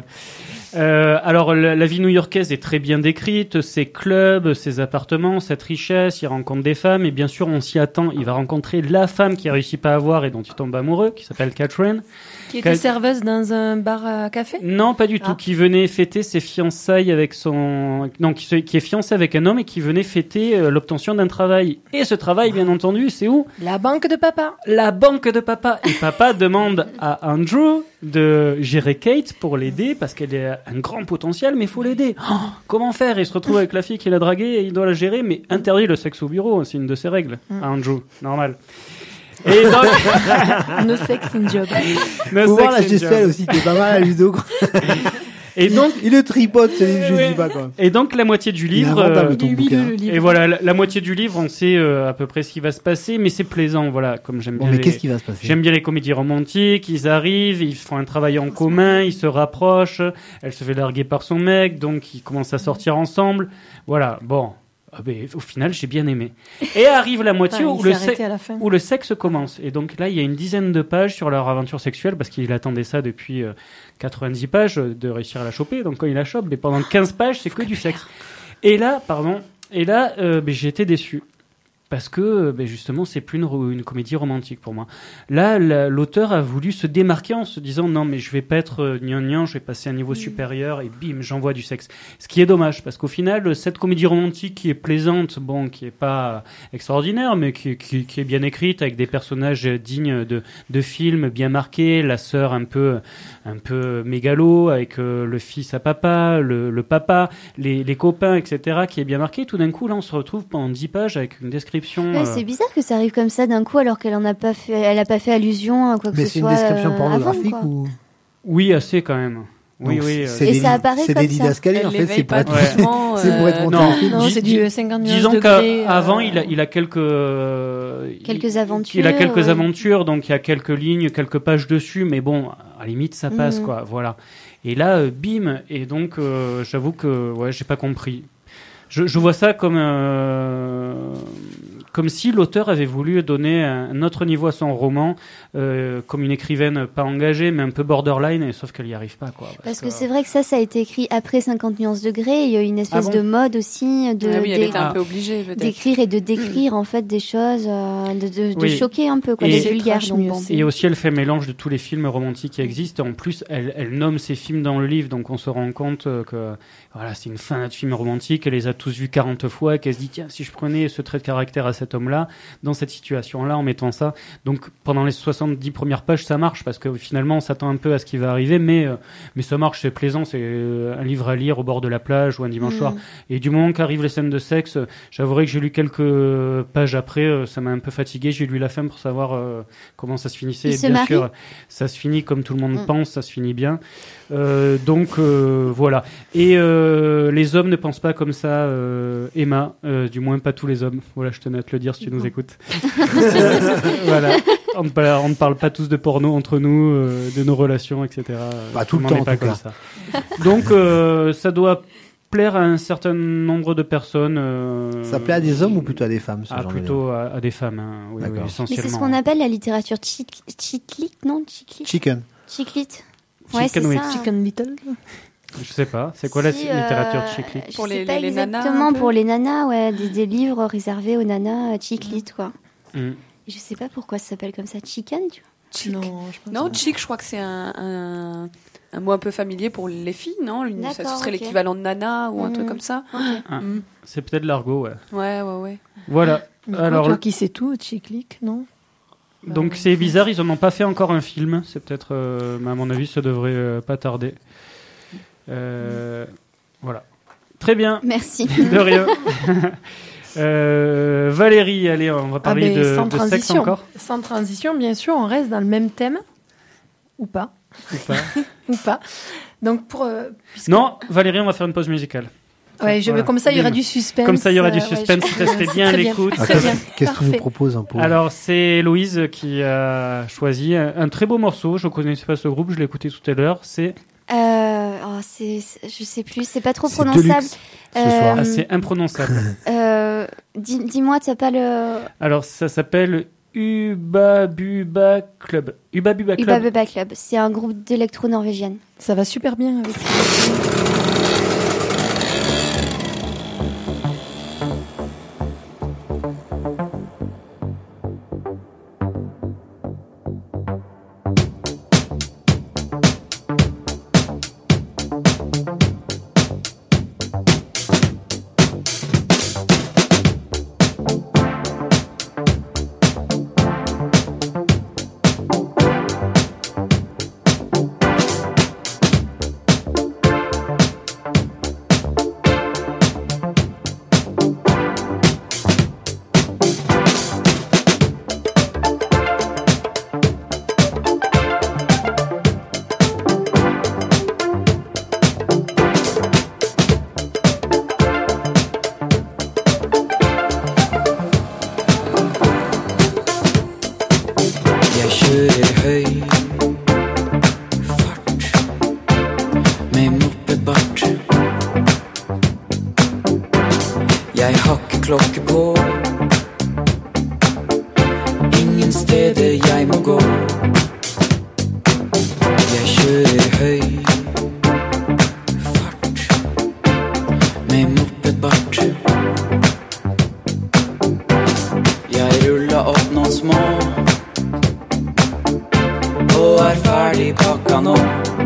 Euh, alors, la, la vie new-yorkaise est très bien décrite, ses clubs, ses appartements, cette richesse, il rencontre des femmes, et bien sûr, on s'y attend, il va rencontrer la femme qu'il a réussi pas à avoir et dont il tombe amoureux, qui s'appelle Catherine. Qui était Cat- serveuse dans un bar à café? Non, pas du tout, Ah. qui venait fêter ses fiançailles avec son... Non, qui, se- qui est fiancé avec un homme et qui venait fêter euh, l'obtention d'un travail. Et ce travail, bien entendu, c'est où? La banque de papa. La banque de papa. Et papa demande à Andrew de gérer Kate pour l'aider parce qu'elle a un grand potentiel, mais il faut l'aider. Oh, comment faire? Il se retrouve avec la fille qu'il a draguée et il doit la gérer, mais interdit le sexe au bureau, c'est une de ses règles. Mm. À Andrew, normal. Et donc, No sex in job. No Faut voir la sex in gestuelle job. aussi, qui est pas mal à Ludo. quoi. Et donc, Il le tripote, ce livre, je Ouais. dis pas quoi. et donc la moitié du Il est livre. inventable, euh, ton Il est bouquin. huileux, le livre. Et voilà, la, la moitié du livre, on sait euh, à peu près ce qui va se passer, mais c'est plaisant, voilà, comme j'aime Bon, bien. mais les- qu'est-ce qui va se passer? J'aime bien les comédies romantiques, ils arrivent, ils font un travail en commun, ils se rapprochent, elle se fait larguer par son mec, donc ils commencent à sortir ensemble. Voilà, bon, ah ben, au final j'ai bien aimé. Et arrive la moitié Ah, où, il le s'est arrêté se- à la fin. où le sexe commence. Et donc là, il y a une dizaine de pages sur leur aventure sexuelle, parce qu'il attendait ça depuis euh, quatre-vingt-dix pages, euh, de réussir à la choper. Donc quand il la chope, mais pendant quinze pages, c'est que du sexe. Et là, pardon, et là, euh, ben, j'ai été déçu. parce que ben justement c'est plus une, une comédie romantique pour moi. Là la, l'auteur a voulu se démarquer en se disant non mais je vais pas être euh, gnangnan, je vais passer à un niveau mmh. supérieur et bim j'envoie du sexe. Ce qui est dommage parce qu'au final cette comédie romantique qui est plaisante, bon qui est pas extraordinaire mais qui, qui, qui est bien écrite avec des personnages dignes de, de films bien marqués, la sœur un peu un peu mégalo avec euh, le fils à papa, le, le papa, les, les copains et cetera qui est bien marqué. Tout d'un coup là on se retrouve pendant dix pages avec une description. Ouais, c'est bizarre que ça arrive comme ça d'un coup alors qu'elle en a pas fait, elle a pas fait allusion à quoi que Mais ce soit. Mais c'est une description euh, pornographique avant, ou Oui, assez quand même. Oui, Donc, oui. C'est et des, ça apparaît c'est comme des didascalies ça. en fait, c'est pour être, doucement, c'est pour être euh, monté non, en film. Non, c'est du cinquante nuances Disons degrés. qu'avant, euh... il a, il a quelques euh, quelques il, aventures. Il a quelques ouais. aventures, donc il y a quelques lignes, quelques pages dessus, mais bon, à la limite ça passe mmh. quoi, voilà. Et là, euh, bim, et donc euh, j'avoue que ouais, j'ai pas compris. Je, je vois ça comme euh, comme si l'auteur avait voulu donner un autre niveau à son roman, euh, comme une écrivaine pas engagée, mais un peu borderline, et, sauf qu'elle y arrive pas, quoi. Parce, parce que, que c'est vrai que ça, ça a été écrit après cinquante nuances degrés. Il y a eu une espèce ah bon de mode aussi de ah oui, elle d'é- était un peu obligée peut-être. d'écrire et de décrire en fait des choses, euh, de, de, de Oui. choquer un peu, quoi, Et- des vulgaires. Donc, bon. Et aussi, elle fait mélange de tous les films romantiques qui existent. En plus, elle, elle nomme ces films dans le livre, donc on se rend compte que voilà, c'est une fan de films romantiques. Elle les a tous vus quarante fois, et qu'elle se dit tiens, si je prenais ce trait de caractère à cet homme-là, dans cette situation-là, en mettant ça. Donc, pendant les soixante-dix premières pages, ça marche parce que finalement, on s'attend un peu à ce qui va arriver, mais euh, mais ça marche, c'est plaisant. C'est euh, un livre à lire au bord de la plage ou un dimanche Mmh. soir. Et du moment qu'arrivent les scènes de sexe, j'avouerai que j'ai lu quelques pages après, euh, ça m'a un peu fatigué. J'ai lu la fin pour savoir euh, comment ça se finissait. Ils Et se bien marient sûr, ça se finit comme tout le monde Mm. pense, ça se finit bien. Euh, donc euh, voilà. Et euh, les hommes ne pensent pas comme ça, euh, Emma. Euh, du moins pas tous les hommes. Voilà, je tenais à te le dire si tu nous écoutes. Voilà. On ne, parle, on ne parle pas tous de porno entre nous, euh, de nos relations, et cetera. Pas tout On le n'en temps, est en pas tout comme cas. ça. Donc euh, ça doit plaire à un certain nombre de personnes. Euh, Ça plaît à des hommes ou plutôt à des femmes, ce ah, genre de plutôt à, à des femmes, hein, oui, oui, D'accord. Mais essentiellement. c'est ce qu'on appelle la littérature chic- chiclite, non Chiclite Chicken. Chiclite. Ouais, c'est Chicken, oui. ça. Chicken Little. Je sais pas. C'est quoi la Si, littérature euh, chiclite Je Pour sais les- pas les- les nanas, exactement un peu. pour les nanas, ouais, des, des livres réservés aux nanas euh, chiclite, quoi. Mm. Je sais pas pourquoi ça s'appelle comme ça, chicken, tu vois. Chic. Non, je pense Non, pas. chic, je crois que c'est un, un, un mot un peu familier pour les filles, non Une- Ça D'accord, serait ok. l'équivalent de nana ou un Mhm. truc comme ça. Ah, Mm. C'est peut-être l'argot, ouais. Ouais, ouais, ouais. Voilà. Mais quoi, Alors, toi qui sais tout, Chick-Lick, non donc c'est bizarre, ils en ont pas fait encore un film. C'est peut-être, euh, mais à mon avis, ça devrait euh, pas tarder. Euh, voilà. Très bien. Merci. De rien. Euh, Valérie, allez, on va parler Ah ben, de, sans de sexe transition. encore Sans transition, bien sûr, on reste dans le même thème. Ou pas. ou pas Ou pas. Donc, pour. euh, puisque- Non, Valérie, on va faire une pause musicale. Ouais, je Voilà. veux, comme ça, il y aura Bim. du suspense. Comme ça, il y aura du euh, ouais, suspense. je- Restez c'est bien à très l'écoute. Ah, Très qu'est-ce bien. qu'est-ce que tu nous Parfait. proposes en pause Alors, c'est Louise qui a choisi un, un très beau morceau. Je ne connaissais pas ce groupe, je l'ai écouté tout à l'heure. C'est Euh, oh, c'est, c'est- je sais plus, c'est pas trop C'est prononçable. Deluxe, ce soir. ah, c'est imprononçable. Euh, dis, dis-moi, t'as pas le Alors, ça s'appelle Ubabuba Club. Ubabuba Club. Uba Bubba Club. C'est un groupe d'électro norvégienne. Ça va super bien avec. Jeg kjører høy fart med mopedbart. Jeg har ikke klokke på, ingen steder jeg må gå. Jeg kjører høy fart med mopedbart. ferdigpakka nå.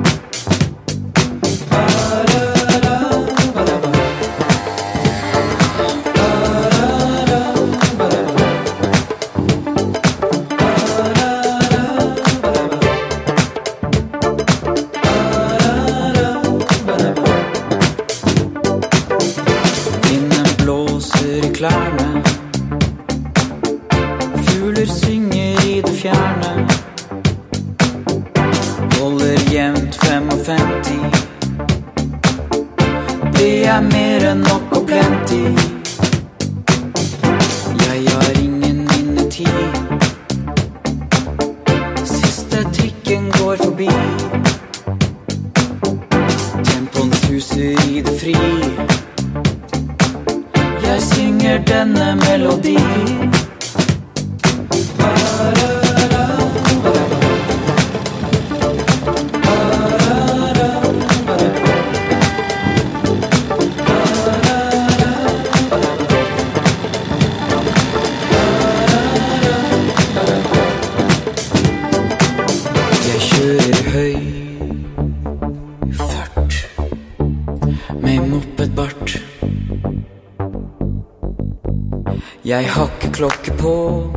Jeg har ikke klokke på.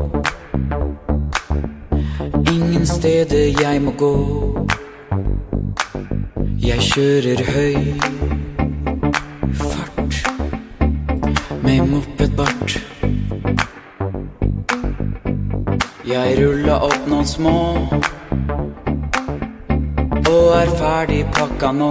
Ingen steder jeg må gå. Jeg kjører høy fart med mopedbart. Jeg ruller opp noen små og er ferdig pakka nå.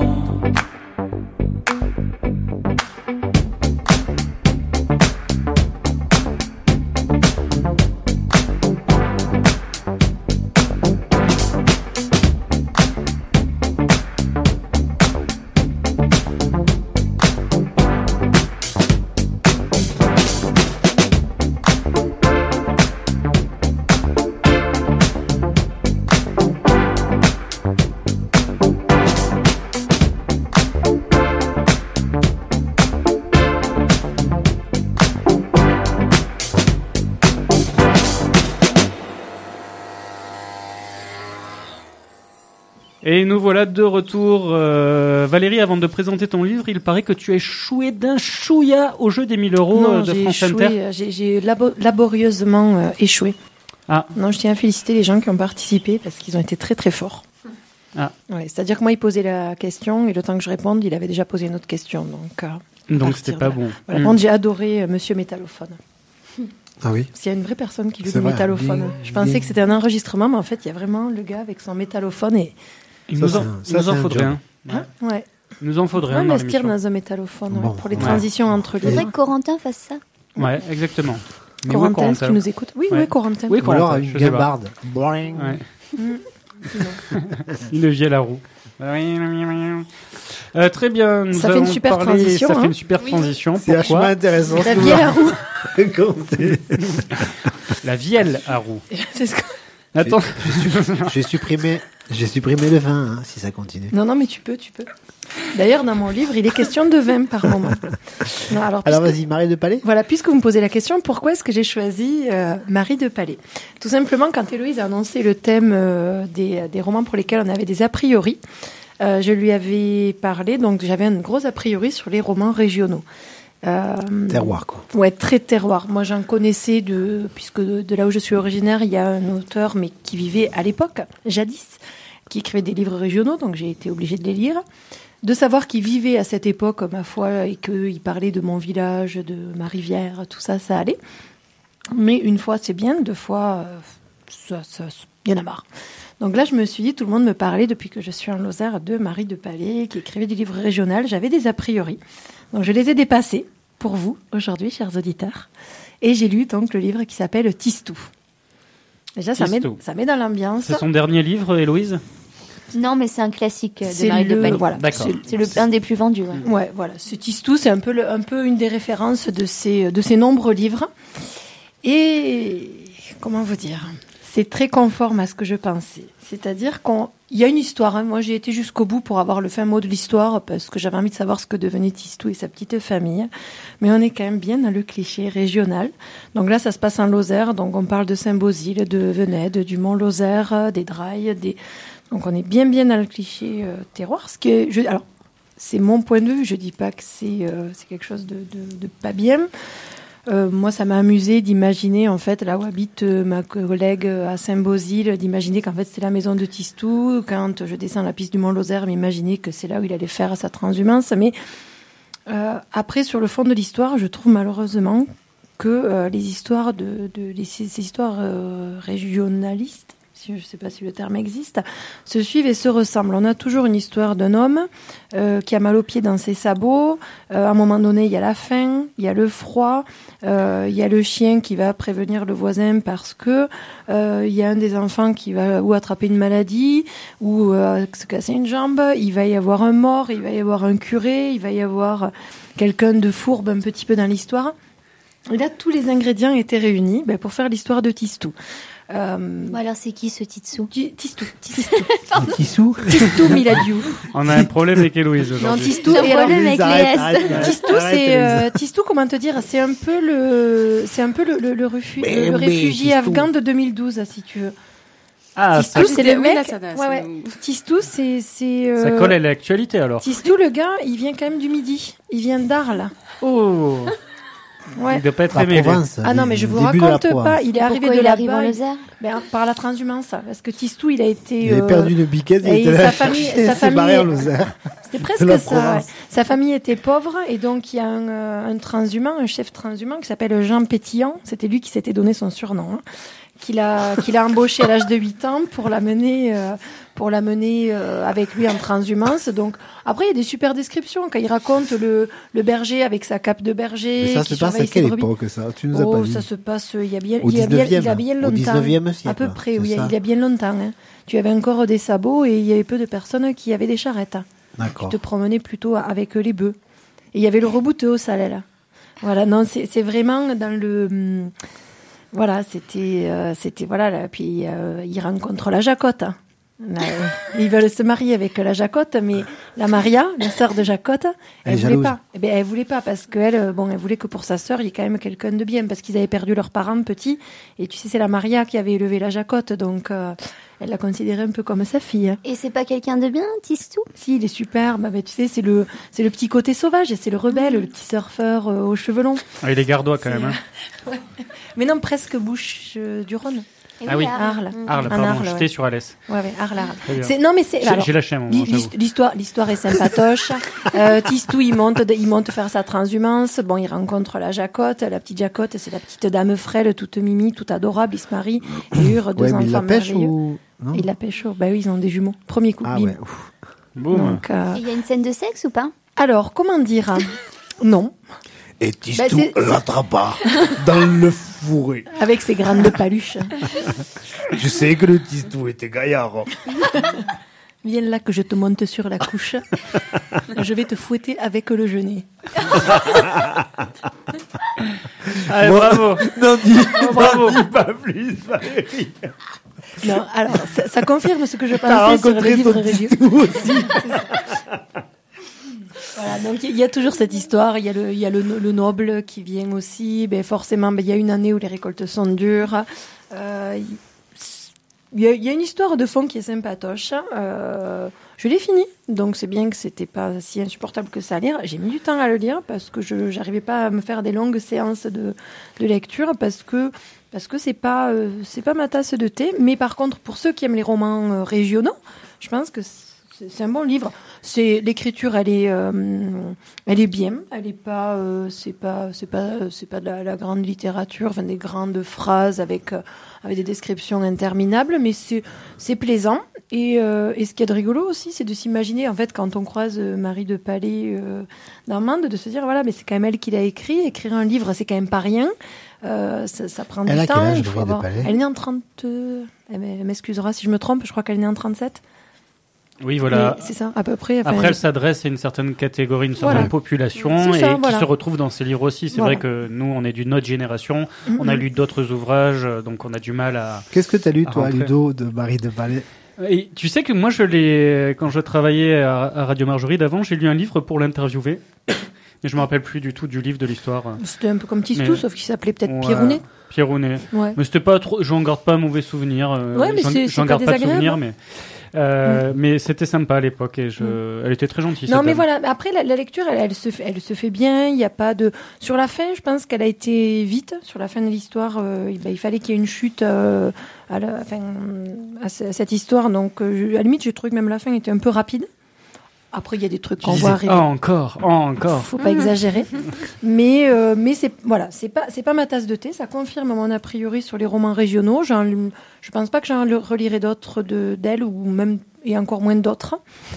Et nous voilà de retour. Euh, Valérie, avant de présenter ton livre, il paraît que tu as échoué d'un chouïa au jeu des mille euros non, de France échoué, Inter. J'ai, j'ai labo- laborieusement euh, échoué. Ah. Non, je tiens à féliciter les gens qui ont participé parce qu'ils ont été très très forts. Ah. Ouais, c'est-à-dire que moi, il posait la question et le temps que je réponde, il avait déjà posé une autre question. Donc, euh, donc c'était pas là. bon. Voilà, Mm. Par contre, j'ai adoré euh, Monsieur Métallophone. Ah oui. Parce qu'il y a une vraie personne qui joue C'est du vrai. métallophone. Ding, Je pensais ding. que c'était un enregistrement, mais en fait, il y a vraiment le gars avec son métallophone et. Il Ça, nous en, c'est un- il ça, nous en c'est un faudrait job. un. Hein ouais. Il nous en faudrait Ouais, un dans m'inspire l'émission. dans un métallophone ouais, Bon. pour les Ouais. transitions entre Il les. faudrait que Corentin fasse ça. Ouais, exactement. Mais où est Corentin, est-ce Corentin qu'il nous écoute? Oui, Ouais. oui, Corentin. Oui, Ou alors Corentin, une je sais pas. guimbarde. Boing. Ouais. Mm. Une vieille à roue. Euh, très bien. Nous Ça fait une allons super parler- transition, Ça fait hein. une super Oui. transition. C'est vachement Pourquoi intéressant. La de vieille à voir roue. compter. La vielle à roue. C'est ce que- Attends. J'ai supprimé, j'ai supprimé le vin, hein, si ça continue. Non, non, mais tu peux, tu peux. D'ailleurs, dans mon livre, il est question de vin par moment. Non, alors, Alors puisque- vas-y, Marie de Palais. Voilà, puisque vous me posez la question, pourquoi est-ce que j'ai choisi euh, Marie de Palais? Tout simplement, quand Héloïse a annoncé le thème euh, des, des romans pour lesquels on avait des a priori, euh, je lui avais parlé, donc j'avais un gros a priori sur les romans régionaux. Euh, Terroir, quoi. Ouais, très terroir. Moi, j'en connaissais de, puisque de, de là où je suis originaire, il y a un auteur, mais qui vivait à l'époque, jadis, qui écrivait des livres régionaux, donc j'ai été obligée de les lire. De savoir qu'il vivait à cette époque, ma foi, et qu'il parlait de mon village, de ma rivière, tout ça, ça allait. Mais une fois, c'est bien, deux fois, euh, ça, ça, il y en a marre. Donc là, je me suis dit, tout le monde me parlait, depuis que je suis en Lozère, de Marie de Palais, qui écrivait du livre régional. J'avais des a priori. Donc je les ai dépassés pour vous, aujourd'hui, chers auditeurs. Et j'ai lu donc le livre qui s'appelle Tistou. Déjà, ça met, Tistou. ça met dans l'ambiance. C'est son dernier livre, Héloïse. Non, mais c'est un classique de C'est Marie de le- Palais. voilà. D'accord. C'est- C'est le, un des plus vendus. Ouais. Ouais, voilà. Ce Tistou, c'est un peu, le, un peu une des références de ces, de ces nombreux livres. Et comment vous dire? C'est très conforme à ce que je pensais. C'est-à-dire qu'il y a une histoire. Hein. Moi, j'ai été jusqu'au bout pour avoir le fin mot de l'histoire parce que j'avais envie de savoir ce que devenait Tistou et sa petite famille. Mais on est quand même bien dans le cliché régional. Donc là, ça se passe en Lozère. Donc on parle de Saint-Bosile, de Venède, du Mont-Lozère, des Drailles, des... Donc on est bien bien dans le cliché euh, terroir. Ce qui est, je, alors c'est mon point de vue. Je dis pas que c'est euh, c'est quelque chose de, de, de pas bien. Euh, moi, ça m'a amusé d'imaginer, en fait, là où habite euh, ma collègue euh, à Saint-Bosile, d'imaginer qu'en fait, c'était la maison de Tistou. Quand je descends la piste du Mont-Lozère, m'imaginer que c'est là où il allait faire sa transhumance. Mais euh, après, sur le fond de l'histoire, je trouve malheureusement que euh, les histoires de, de les, ces histoires euh, régionalistes, je ne sais pas si le terme existe, se suivent et se ressemblent. On a toujours une histoire d'un homme euh, qui a mal aux pieds dans ses sabots. Euh, à un moment donné, il y a la faim, il y a le froid, euh, il y a le chien qui va prévenir le voisin parce que euh, il y a un des enfants qui va ou attraper une maladie ou euh, se casser une jambe. Il va y avoir un mort, il va y avoir un curé, il va y avoir quelqu'un de fourbe un petit peu dans l'histoire. Et là, tous les ingrédients étaient réunis ben, pour faire l'histoire de Tistou. Euh... Bon, alors c'est qui ce Titsou? Tistou. Tistou. Tissou. Tistou Miladiou. On a un problème avec Héloïse aujourd'hui. Non, Tistou. Un problème avec les S. Tistou, c'est euh, Tistou. Comment te dire? C'est un peu le, c'est un peu le le, le, refu... mais, le réfugié mais, afghan de deux mille douze, si tu veux. Ah, Tistou, ça... c'est le oui, mec. Là, ça, ça, ouais, ouais. Tistou, c'est c'est. Euh... Ça colle à l'actualité alors. Tistou, le gars, il vient quand même du Midi. Il vient d'Arles. Oh. Ouais. Il doit pas être la aimé. Province, ah non, mais je vous raconte pas. Il est arrivé de là-bas. Ben, par la transhumance, parce que Tistou, il a été. Il a euh... perdu une biquette. Il était sa là famille, chercher, sa famille. Barré en Lozère. C'était presque ça. Ouais. Sa famille était pauvre et donc il y a un, euh, un transhumant, un chef transhumant qui s'appelle Jean Pétillant. C'était lui qui s'était donné son surnom. Hein. Qu'il a, qu'il a embauché à l'âge de huit ans pour l'amener, euh, pour l'amener euh, avec lui en transhumance. Donc après, il y a des super descriptions quand il raconte le, le berger avec sa cape de berger. Mais ça se passe à quelle époque ça? Tu nous as oh, pas dit. Ça se passe il y a bien, au il y a bien, il y a bien longtemps. Au dix-neuvième siècle. À peu près, oui, ça. Il y a bien longtemps. Hein. Tu avais encore des sabots et il y avait peu de personnes qui avaient des charrettes. D'accord. Tu te promenais plutôt avec les bœufs. Et il y avait le rebouteux au Salel. Voilà, non, c'est, c'est vraiment dans le. Hum, Voilà, c'était, euh, c'était voilà. Là, puis euh, il rencontre la Jacotte. Là, ils veulent se marier avec la Jacotte, mais la Maria, la sœur de Jacotte, elle, elle voulait jalouse. pas. Eh bien, elle voulait pas parce qu'elle, bon, elle voulait que pour sa sœur, il y ait quand même quelqu'un de bien, parce qu'ils avaient perdu leurs parents petits. Et tu sais, c'est la Maria qui avait élevé la Jacotte, donc euh, elle l'a considérée un peu comme sa fille. Et c'est pas quelqu'un de bien, Tistou? Si, il est super. Bah, bah, tu sais, c'est le, c'est le petit côté sauvage, et c'est le rebelle, mmh. le petit surfeur euh, aux cheveux longs. Ah, il est gardois quand c'est... même. Hein. Ouais. Mais non, presque Bouche euh, du Rhône. Ah oui, Arles. Arles, pardon, Arles, j'étais ouais. sur Alès. Ouais, ouais, Arles, Arles. C'est, non, mais c'est, j'ai, alors, j'ai lâché un moment, l'histoire, l'histoire est sympatoche. euh, Tistou, il monte, il monte faire sa transhumance. Bon, il rencontre la Jacotte. La petite Jacotte, c'est la petite dame frêle, toute mimi, toute adorable. Il se marie et eurent deux ouais, enfants il la pêche merveilleux. Ou... Non il la pêche. Bah oui, ils ont des jumeaux. Premier coup. Ah bim. ouais. Boum. Donc, euh... il y a une scène de sexe ou pas? Alors, comment dire? Non. Et Tistou bah, l'attrapa dans le fourré. Avec ses graines de paluche. Je sais que le Tistou était gaillard. Viens là que je te monte sur la couche. Je vais te fouetter avec le genet. Allez, bon, bravo. Non, dis, oh, bravo. Dis pas plus, Valérie. Non, alors, ça, ça confirme ce que je pensais sur les livres religieux. Voilà, donc il y a toujours cette histoire. Il y a le, il y a le, le noble qui vient aussi. Ben forcément, ben il y a une année où les récoltes sont dures. Euh, il y a, il y a une histoire de fond qui est sympatoche. Euh, je l'ai fini, donc c'est bien que c'était pas si insupportable que ça à lire. J'ai mis du temps à le lire parce que je j'arrivais pas à me faire des longues séances de, de lecture parce que parce que c'est pas euh, c'est pas ma tasse de thé. Mais par contre, pour ceux qui aiment les romans euh, régionaux, je pense que c'est, c'est un bon livre. C'est l'écriture, elle est, euh, elle est bien. Elle est pas, euh, c'est pas, c'est pas, c'est pas de la, la grande littérature, enfin des grandes phrases avec, euh, avec des descriptions interminables, mais c'est, c'est plaisant. Et, euh, et ce qui est de rigolo aussi, c'est de s'imaginer, en fait, quand on croise Marie de Palais euh, d'Armande, de se dire voilà, mais c'est quand même elle qui l'a écrit. Écrire un livre, c'est quand même pas rien. Euh, ça, ça prend elle du a temps. Quel âge, il faut avoir... Elle est née en trente. Euh... Elle m'excusera si je me trompe. Je crois qu'elle est née en trente-sept. Oui, voilà. Mais c'est ça, à peu près. Enfin, Après, elle s'adresse à une certaine catégorie, une certaine voilà. population, ça, et qui voilà. se retrouve dans ses livres aussi. C'est voilà. vrai que nous, on est d'une autre génération, mm-hmm. on a lu d'autres ouvrages, donc on a du mal à... Qu'est-ce que tu as lu, toi, Ludo, de Marie de Palais? Et tu sais que moi, je l'ai, quand je travaillais à, à Radio Marjorie d'avant, j'ai lu un livre pour l'interviewer. Mais je me rappelle plus du tout du livre, de l'histoire. C'était un peu comme Tistou, mais... sauf qu'il s'appelait peut-être ouais, Pierrounet. Pierrounet. Ouais. Mais c'était pas trop, j'en garde pas un mauvais souvenir. Euh, ouais, mais j'en, c'est, j'en c'est garde pas pas de souvenir, mais. Euh, Mm. Mais c'était sympa à l'époque et je... Mm. elle était très gentille. Non, cette mais dame. voilà. Après, la, la lecture, elle, elle, se fait, elle se fait bien. Il n'y a pas de. Sur la fin, je pense qu'elle a été vite. Sur la fin de l'histoire, euh, il, bah, il fallait qu'il y ait une chute euh, à, la, enfin, à, ce- à cette histoire. Donc, euh, je- à la limite, j'ai trouvé que même la fin était un peu rapide. Après, il y a des trucs Tu qu'on disais, voit arriver. oh, encore, oh, encore. Faut pas exagérer. Mais, euh, mais c'est voilà, c'est pas, c'est pas ma tasse de thé. Ça confirme mon a priori sur les romans régionaux. J'en, je pense pas que j'en relirai d'autres de d'elle ou même et encore moins d'autres.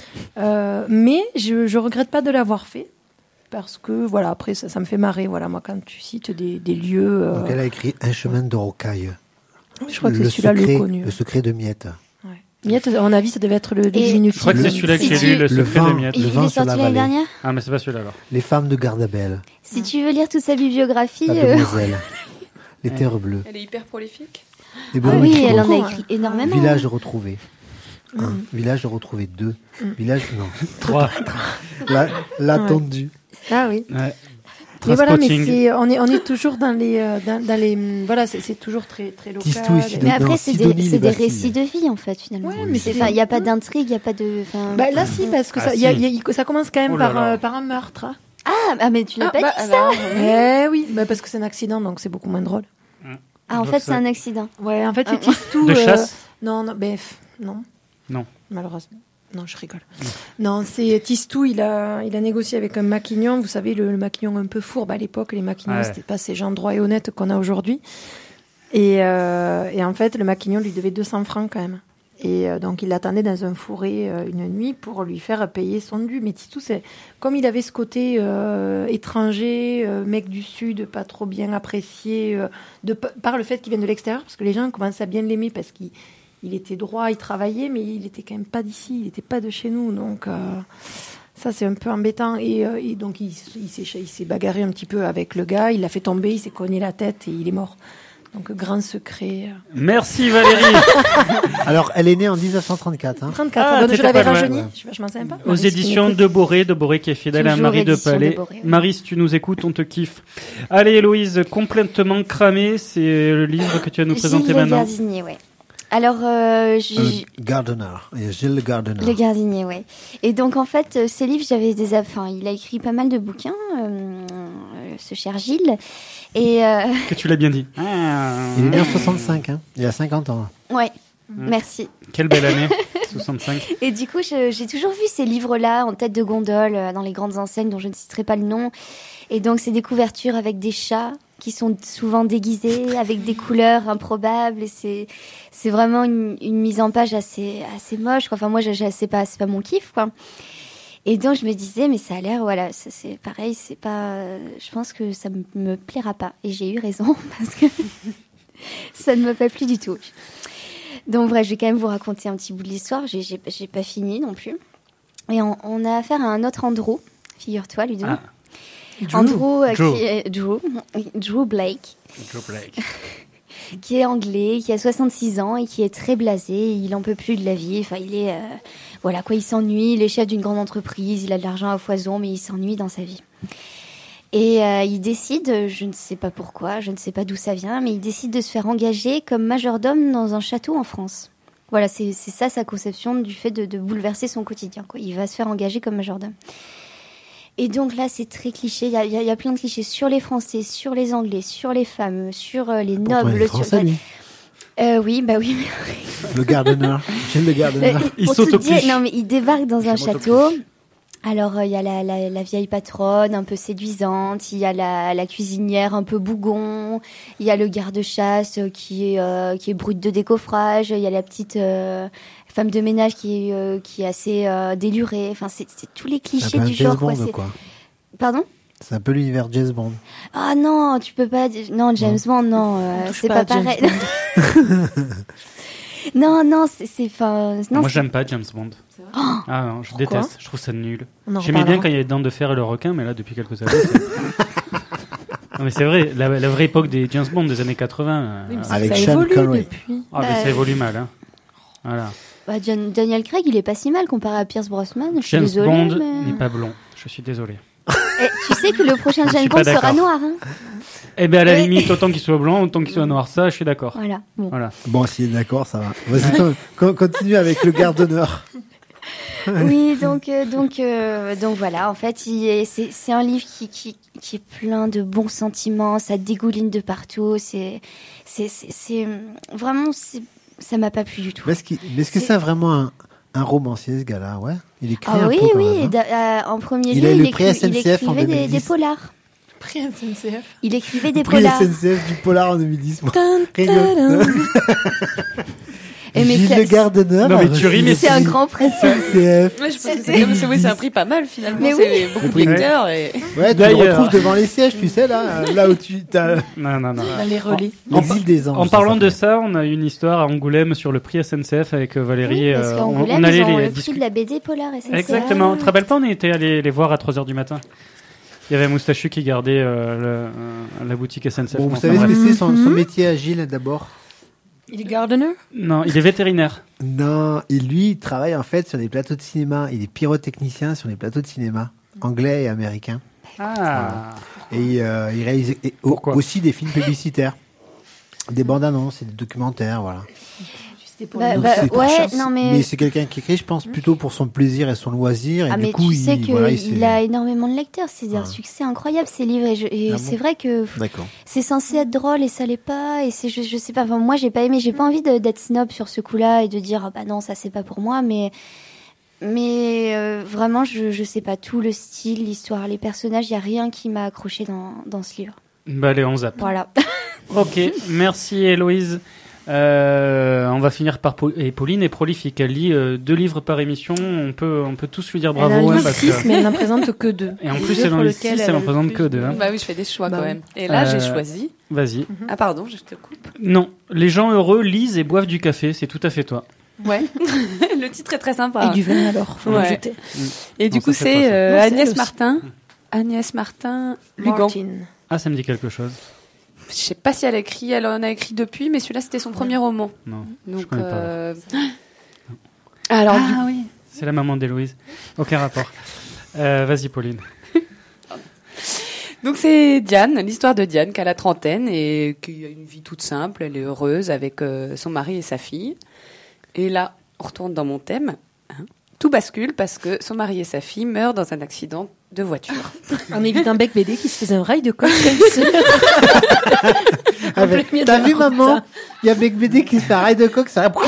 Euh, mais je, je regrette pas de l'avoir fait parce que voilà, après ça, ça me fait marrer. Voilà, moi quand tu cites des, des lieux. euh, Donc elle a écrit Un chemin de rocaille. Je crois que c'est Le celui-là le secret- connu. Le secret de Miette. Miette, à mon avis, ça devait être le, le Et- inutile. Je crois que c'est celui-là que j'ai lu, Le Le secret vin, de Miette. le Il vin est sur la sorti l'année vallée. dernière. Ah, mais c'est pas celui-là alors. Les femmes de Gardabelle. Si tu veux lire toute sa bibliographie, La euh, demoiselle. Les terres bleues. Elle est hyper prolifique. Les ah bons oui, écrits. elle en a beaucoup, écrit énormément. Village retrouvé. Un. Mm. Village retrouvé deux. Mm. Village non. Trois. La, la Ouais. tondue. Ah oui. Ouais. Mais voilà, mais Transpotting. c'est, on est, on est toujours dans les, euh, dans, dans les, hum, voilà, c'est, c'est toujours très, très local. Tistou et Sidonie. Mais après, Non, c'est des, Sidonie, c'est les des Bastille. récits de vie, en fait, finalement. Ouais, mais C'est- c'est- enfin, il n'y a pas d'intrigue, il n'y a pas de. enfin, Bah là, si, parce que Ah, ça, y a- si. y a- ça commence quand même Oh là par, là. euh, par un meurtre. Hein. Ah, ah, mais tu l'as Ah, pas bah, dit ça alors, Eh oui, bah parce que c'est un accident, donc c'est beaucoup moins drôle. Ah, en Donc fait, ça- c'est un accident. Ouais, en fait, c'est Ah. Tistou. De euh, chasse Non, non, ben, f- non. Non. Malheureusement. Non, je rigole. Non, c'est Tistou, il a, il a négocié avec un maquignon. Vous savez, le, le maquignon un peu fourbe à l'époque. Les maquignons, Ouais. c'était pas ces gens droits et honnêtes qu'on a aujourd'hui. Et, euh, et en fait, le maquignon lui devait deux cents francs quand même. Et euh, donc, il l'attendait dans un fourré euh, une nuit pour lui faire payer son dû. Mais Tistou, c'est comme il avait ce côté euh, étranger, euh, mec du Sud, pas trop bien apprécié, euh, de, par le fait qu'il vienne de l'extérieur, parce que les gens commencent à bien l'aimer parce qu'il il était droit, il travaillait, mais il était quand même pas d'ici, il n'était pas de chez nous. Donc, euh, ça, c'est un peu embêtant. Et, euh, et donc, il, il s'est, il s'est bagarré un petit peu avec le gars, il l'a fait tomber, il s'est cogné la tête et il est mort. Donc, grand secret. Merci Valérie. Alors, elle est née en dix-neuf cent trente-quatre. Hein. trente-quatre, Ah, donc je t'étais l'avais pas loin, rajeuni. ouais. Je suis vachement sympa. Aux Marie, si tu éditions m'écoutes. de Boré, de Boré qui est fidèle à Toujours Marie de édition de Palais. Boré, oui. Marie, si tu nous écoutes, on te kiffe. Allez Héloïse, complètement cramée, c'est le livre que tu vas nous présenter Gilles Le maintenant. Gardinier, ouais. Alors, euh, j- Euh, Gardiner. Il y a Gilles le Gardiner. Le Gardinier, ouais. Et donc, en fait, euh, ces livres, j'avais des... Enfin, il a écrit pas mal de bouquins, euh, ce cher Gilles. Et... euh, Que tu l'as bien dit. Ah. Il est né en soixante-cinq, hein. Il a cinquante ans. ouais, Mm. merci. Quelle belle année, soixante-cinq. Et du coup, je- j'ai toujours vu ces livres-là en tête de gondole euh, dans les grandes enseignes dont je ne citerai pas le nom. Et donc, c'est des couvertures avec des chats qui sont souvent déguisés, avec des couleurs improbables. Et c'est, c'est vraiment une, une mise en page assez, assez moche, quoi. Enfin, moi, je, je, c'est pas, c'est pas mon kiff, quoi. Et donc, je me disais, mais ça a l'air, voilà, ça, c'est pareil, c'est pas, euh, je pense que ça me, me plaira pas. Et j'ai eu raison, parce que ça ne me plaît plus du tout. Donc, bref, je vais quand même vous raconter un petit bout de l'histoire. J'ai, j'ai, j'ai pas fini non plus. Et on, on a affaire à un autre Andrew, figure-toi, Ludo. Ah. Andrew, euh, Drew. qui est, Drew, Drew Blake, Joe Blake. qui est anglais, qui a soixante-six ans et qui est très blasé. Il en peut plus de la vie. Enfin, il est, euh, voilà quoi, il s'ennuie. Il est chef d'une grande entreprise, il a de l'argent à foison, mais il s'ennuie dans sa vie. Et euh, il décide, je ne sais pas pourquoi, je ne sais pas d'où ça vient, mais il décide de se faire engager comme majordome dans un château en France. Voilà, c'est, c'est ça sa conception du fait de, de bouleverser son quotidien, quoi. Il va se faire engager comme majordome. Et donc là, c'est très cliché. Il y a, il y a, il y a plein de clichés sur les Français, sur les Anglais, sur les femmes, sur euh, les Pourtant, il nobles. est français, sur... lui. Euh, oui, bah oui. Le Gardiner. Gilles le Gardiner. Euh, Il pour tout s'autocliche. dire, non, mais il débarque dans Je un m'autocliche. château. Alors, euh, il y a la, la, la vieille patronne un peu séduisante, il y a la, la cuisinière un peu bougon, il y a le garde-chasse euh, qui est, euh, qui est brute de décoffrage, il y a la petite euh, femme de ménage qui est, euh, qui est assez euh, délurée. Enfin, c'est, c'est tous les C'est clichés un peu un du James genre. Quoi. Bond, C'est... quoi. Pardon ? C'est un peu l'univers James Bond. Ah non, tu peux pas. dire- Non, James Bond, non, euh, touche c'est pas pas, à James pareil. non, non, c'est, c'est, enfin, non. Moi, c'est- j'aime pas James Bond. Oh, Ah non, je Pourquoi déteste. Je trouve ça nul. On en J'aimais bien reparlera. quand il y avait Dents de Fer et le requin, mais là, depuis quelques années. c'est- non, mais c'est vrai, la, la vraie époque des James Bond des années quatre-vingts. Oui, mais euh, ça Avec a Sean évolué Connery. depuis. Ah, mais Bah, ça évolue mal. Hein. Voilà. Bah, John- Daniel Craig, il est pas si mal comparé à Pierce Brosnan. Je suis James désolée, Bond mais... n'est pas blond. Je suis désolé. Et tu sais que le prochain James Bond sera noir, hein. Eh bien, à la oui. limite, autant qu'il soit blanc, autant qu'il soit noir, ça, je suis d'accord. Voilà. Bon, voilà. Bon s'il est d'accord, ça va. Vas-y, ouais. Continue avec le garde d'honneur. Oui, donc euh, donc euh, donc voilà. En fait, il est, c'est c'est un livre qui qui qui est plein de bons sentiments. Ça dégouline de partout. C'est c'est c'est, c'est vraiment c'est, ça m'a pas plu du tout. Mais est-ce, qu'il, mais est-ce que c'est, c'est vraiment un un romancier, ce gars-là, ouais. Il écrit ah un oui, peu quand oui, même, hein. euh, en premier il lieu, a il, le écrit, il écrivait des, des polars. Prix S N C F. Il écrivait des prix polars. Prix S N C F du polar en deux mille dix. Et mais Gilles c'est, Le Gardonneur. Non mais tu ris, mais c'est un grand prix. Ouais, je pense que c'est, c'est, c'est, oui, c'est un prix pas mal finalement. Mais c'est oui. beaucoup de lecteurs. Et... Ouais, tu D'ailleurs. le retrouves devant les sièges, tu sais là, là où tu t'as. Non non non. Dans les relais. En, L'exil des anges. En parlant de ça, on a une histoire à Angoulême sur le prix S N C F avec Valérie. Oui, parce euh, on, on allait ils ont les le discu- prix de la B D polar S N C F. Exactement. Tu te rappelles pas, on était allé les voir à trois heures du matin. Il y avait un moustachu qui gardait euh, le, euh, la boutique S N C F. Bon, vous savez ce que c'est son, mm-hmm. son métier à Gilles d'abord? Il est gardener? Non, il est vétérinaire. Non, et lui, il travaille en fait sur des plateaux de cinéma. Il est pyrotechnicien sur des plateaux de cinéma, anglais et américains. Ah. Et euh, il réalise et, aussi des films publicitaires, des bandes annonces et des documentaires, voilà. Pour bah, bah, ouais, non mais... mais c'est quelqu'un qui écrit, je pense, plutôt pour son plaisir et son loisir. Et ah, du mais coup, tu sais il, qu'il voilà, il, a énormément de lecteurs. C'est ah. un succès incroyable, ces livres. Et, je, et ah c'est bon vrai que D'accord. c'est censé être drôle et ça l'est pas. Et c'est, je, je sais pas, enfin, moi, j'ai pas aimé. J'ai pas envie de, d'être snob sur ce coup-là et de dire, ah, bah non, ça, c'est pas pour moi. Mais, mais euh, vraiment, je, je sais pas, tout le style, l'histoire, les personnages, il y a rien qui m'a accroché dans, dans ce livre. Bah, allez, on zappe. Voilà. Ok, merci Héloïse. Euh, on va finir par Paul- et Pauline est prolifique. Elle lit euh, deux livres par émission. On peut, on peut tous lui dire bravo. Elle en lit hein, six, que... mais elle n'en présente que deux. Et en plus, elle en lit six, elle en présente que deux. Hein. Bah oui, je fais des choix bah quand oui. même. Et là, euh, j'ai choisi. Vas-y. Mm-hmm. Ah pardon, je te coupe. Non, les gens heureux lisent et boivent du café. C'est tout à fait toi. Ouais. Le titre est très sympa. Et du vin alors. Faut ouais. mmh. Et du non, coup, c'est euh, non, Agnès c'est Martin. Agnès Martin Lugan. Ah, ça me dit quelque chose. Je sais pas si elle a écrit, elle en a écrit depuis, mais celui-là c'était son premier roman. Non. Donc, je connais euh... pas. Alors, ah du... oui. C'est la maman d'Héloïse. Aucun rapport. Euh, vas-y, Pauline. Donc c'est Diane, l'histoire de Diane qui a la trentaine et qui a une vie toute simple. Elle est heureuse avec euh, son mari et sa fille. Et là, on retourne dans mon thème. Hein. Tout bascule parce que son mari et sa fille meurent dans un accident de voiture. On évite un bec B D qui se faisait un rail de coq comme ça. Avec, t'as vu maman, il y a bec B D qui se fait un rail de coq, ça a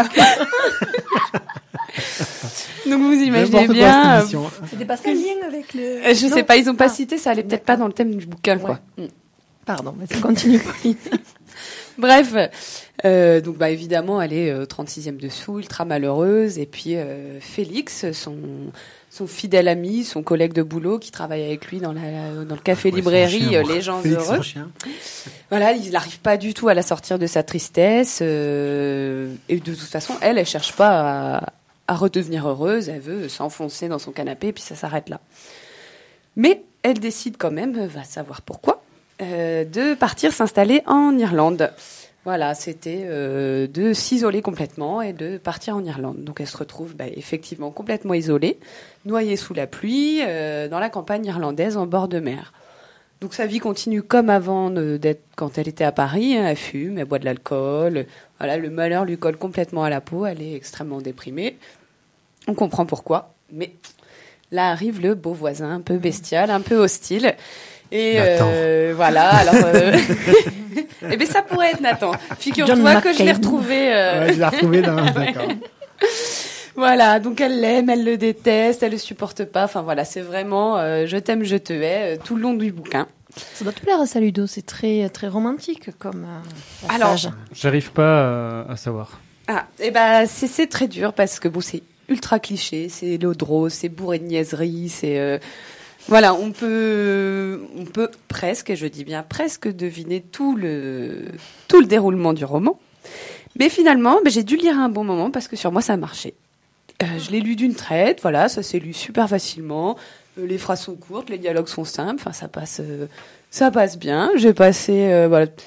Donc vous imaginez bien. C'était pas ça le lien avec le. Je non. sais pas, ils ont pas ah. cité, ça allait peut-être pas dans le thème du bouquin, ouais. quoi. Pardon, mais ça continue. Bref, euh, donc bah évidemment, elle est euh, trente-sixième dessous, ultra malheureuse, et puis euh, Félix, son son fidèle ami, son collègue de boulot qui travaille avec lui dans la dans le café librairie euh, Les Gens Félix Heureux. Voilà, il n'arrive pas du tout à la sortir de sa tristesse, euh, et de toute façon, elle, elle cherche pas à, à redevenir heureuse, elle veut s'enfoncer dans son canapé, et puis ça s'arrête là. Mais elle décide quand même, va savoir pourquoi. Euh, de partir s'installer en Irlande. Voilà, c'était euh, de s'isoler complètement et de partir en Irlande. Donc elle se retrouve bah, effectivement complètement isolée, noyée sous la pluie, euh, dans la campagne irlandaise en bord de mer. Donc sa vie continue comme avant de, d'être quand elle était à Paris. Hein, elle fume, elle boit de l'alcool. Voilà, le malheur lui colle complètement à la peau. Elle est extrêmement déprimée. On comprend pourquoi. Mais là arrive le beau voisin, un peu bestial, un peu hostile. Et euh, voilà, alors euh... eh ben ça pourrait être Nathan. Figure-toi que je l'ai retrouvé. Euh... Ouais, je l'ai retrouvé dans. D'accord. Voilà, donc elle l'aime, elle le déteste, elle le supporte pas. Enfin voilà, c'est vraiment euh, je t'aime, je te hais euh, tout le long du bouquin. Ça doit te plaire à ça, Ludo. C'est très très romantique comme euh, passage. Alors, j'arrive pas euh, à savoir. Ah, et ben c'est c'est très dur parce que bon, c'est ultra cliché, c'est l'eau de rose, c'est bourré de niaiseries, c'est euh... Voilà, on peut, on peut presque, je dis bien presque, deviner tout le, tout le déroulement du roman. Mais finalement, ben, j'ai dû lire à un bon moment parce que sur moi, ça a marché. Euh, je l'ai lu d'une traite, voilà, ça s'est lu super facilement. Euh, les phrases sont courtes, les dialogues sont simples, enfin, ça passe, euh, ça passe bien. J'ai passé, euh, voilà.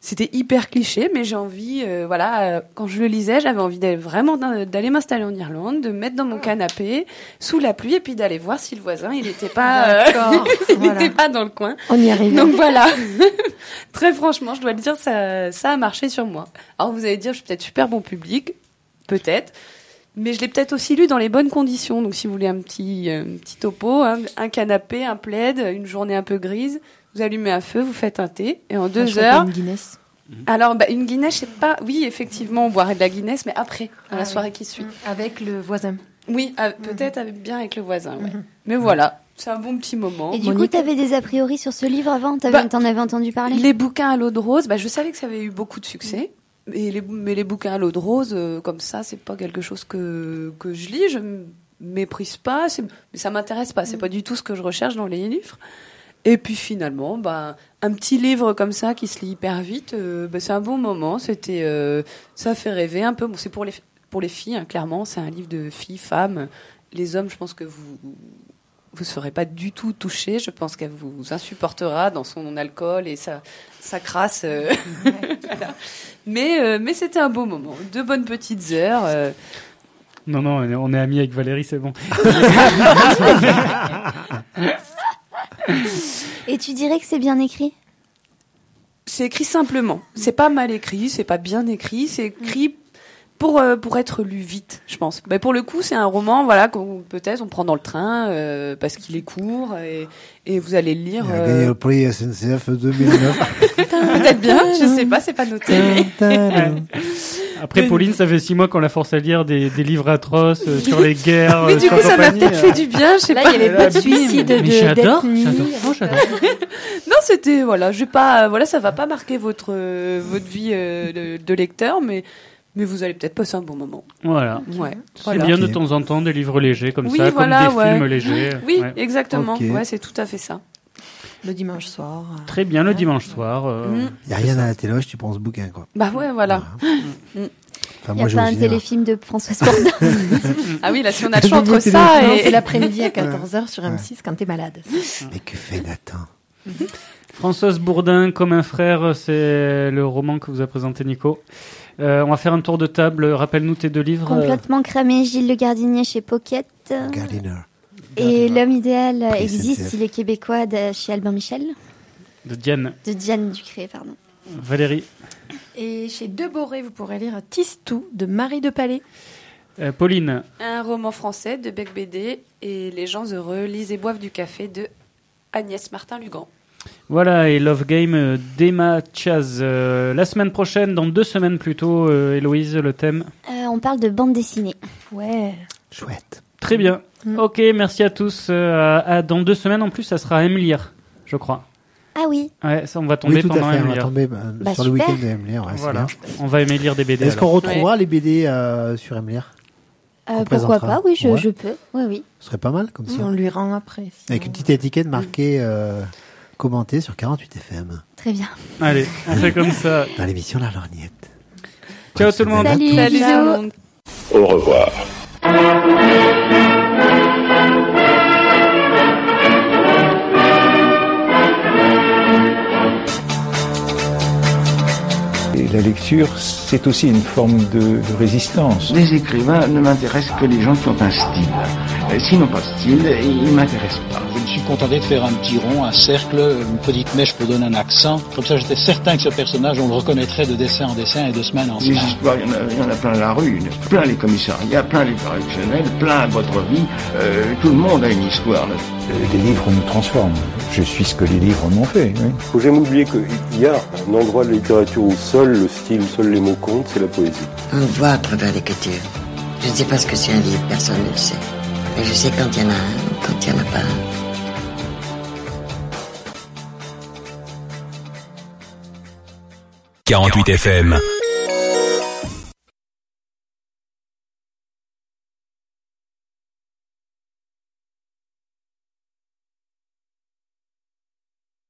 c'était hyper cliché, mais j'ai envie, euh, voilà, euh, quand je le lisais, j'avais envie d'aller vraiment d'aller m'installer en Irlande, de me mettre dans mon canapé sous la pluie et puis d'aller voir si le voisin il n'était pas, euh, il Voilà. était pas dans le coin. On y arrive. Donc voilà. Très franchement, je dois le dire, ça, ça a marché sur moi. Alors vous allez dire, je suis peut-être super bon public, peut-être. Mais je l'ai peut-être aussi lu dans les bonnes conditions. Donc, si vous voulez un petit, euh, petit topo, hein, un canapé, un plaid, une journée un peu grise, vous allumez un feu, vous faites un thé, et en deux je heures. une Guinness. Alors, bah, une Guinness, je sais pas. Oui, effectivement, on boirait de la Guinness, mais après, dans Ah la oui. soirée qui suit. Avec le voisin. Oui, euh, peut-être avec- bien avec le voisin. Ouais. Mais voilà, c'est un bon petit moment. Et du coup, t'avais des a priori sur ce livre avant T'avais- Bah, T'en avais entendu parler? Les bouquins à l'eau de rose, bah, je savais que ça avait eu beaucoup de succès. Et les, mais les bouquins à l'eau de rose, euh, comme ça, c'est pas quelque chose que, que je lis. Je me méprise pas, c'est- mais ça m'intéresse pas. C'est pas du tout ce que je recherche dans les livres. Et puis finalement, bah, un petit livre comme ça qui se lit hyper vite, euh, bah, c'est un bon moment. C'était, euh, ça fait rêver un peu. Bon, c'est pour les, pour les filles, hein, clairement. C'est un livre de filles, femmes. Les hommes, je pense que vous vous serez pas du tout touchés. Je pense qu'elle vous insupportera dans son alcool et sa, sa crasse. euh, voilà. Mais, euh, mais c'était un beau moment. Deux bonnes petites heures. euh. Non, non, on est- on est amis avec Valérie, c'est bon. Et tu dirais que c'est bien écrit? C'est écrit simplement. C'est pas mal écrit, c'est pas bien écrit. C'est écrit pour euh, pour être lu vite, je pense. Mais pour le coup, c'est un roman, voilà, qu'on peut-être on prend dans le train euh, parce qu'il est court et, et vous allez le lire. Il a euh, gagné le prix S N C F deux mille neuf. Peut-être bien, je sais pas, c'est pas noté. Mais... Après, Pauline, ça fait six mois qu'on la force à lire des, des livres atroces euh, sur les guerres. Mais euh, du sur coup, ça m'a compagnie, peut-être euh. fait du bien, je sais Là, pas. il y avait pas de suicide de Mais j'adore, d'ethnie. j'adore. Non, j'adore. Non, c'était voilà, je vais pas, voilà, ça va pas marquer votre euh, votre vie euh, de, de lecteur, mais mais vous allez peut-être passer un bon moment. Voilà. Ouais. C'est Voilà. bien de temps en temps des livres légers comme Oui, ça, voilà, comme des ouais. films légers. Oui, Ouais. exactement. Ok. Ouais, c'est tout à fait ça. Le dimanche soir. euh, Très bien, le dimanche soir. euh, Mm. Il n'y a rien à la téloge, tu prends ce bouquin, quoi. Bah ouais, voilà. Enfin, Il n'y moi, a je pas vais au un cinéma. téléfilm de Françoise Bourdin. Ah oui, là, si on a le choix entre ça Non, et c'est l'après-midi à quatorze heures sur M six quand t'es malade. Mais que fait Nathan? Françoise Bourdin, Comme un frère, c'est le roman que vous a présenté Nico. Euh, on va faire un tour de table. Rappelle-nous tes deux livres. Complètement cramé, Gilles Le Gardinier chez Pocket. Gardiner. Et L'homme idéal Prix existe, S N C F. il est québécois de chez Albin Michel. De Diane. De Diane Ducré, pardon. Valérie. Et chez Deboré, vous pourrez lire Tistou de Marie de Palais. Euh, Pauline. un roman français de Bec B D et Les gens heureux lisent et boivent du café de Agnès Martin-Lugan. Voilà, et Love Game euh, d'Emma Chaz. Euh, la semaine prochaine, dans deux semaines plutôt, euh, Héloïse, le thème. Euh, on parle de bande dessinée. Ouais. Chouette. Très bien. Mm. Ok, merci à tous. Euh, à- à- dans deux semaines en plus, ça sera à Emlire, je crois. Ah oui. Ouais, ça, on va tomber Oui, tout pendant à fait. On va Emlire. tomber bah, Bah, sur le super. week-end de Emlire. Ouais, c'est Voilà, bien. on va aimer lire des B D. Est-ce qu'on alors. retrouvera les B D euh, sur Emlire? Euh, On pourquoi présentera. pas, oui, je, Ouais. je peux. Oui, oui. Ce serait pas mal comme ça. On lui rend après. Avec une petite étiquette marquée euh, commentée sur quarante-huit F M. Très bien. Allez, on fait comme ça. Dans l'émission La Lorgnette. Ciao tout le monde. Salut, Salut bisous. tout le monde. Au revoir. Et la lecture, c'est aussi une forme de, de résistance. Les écrivains ne m'intéressent que les gens qui ont un style. Euh, S'ils n'ont pas de style, ils ne m'intéressent pas. Je me suis contenté de faire un petit rond, un cercle, une petite mèche pour donner un accent. Comme ça, j'étais certain que ce personnage, on le reconnaîtrait de dessin en dessin et de semaine en Les semaine. histoires, il y, en a, il y en a plein la rue, plein les commissariats, plein les correctionnels, plein votre vie. Euh, tout le monde a une histoire. là. Les livres nous transforment. Je suis ce que les livres m'ont fait. Oui. Faut jamais oublier qu'il y a un endroit de la littérature où seul le style, seuls les mots comptent, c'est la poésie. On voit à travers l'écriture. Je ne sais pas ce que c'est un livre, personne ne le sait. Mais je sais quand il y en a un, quand il n'y en a pas un. quarante-huit F M.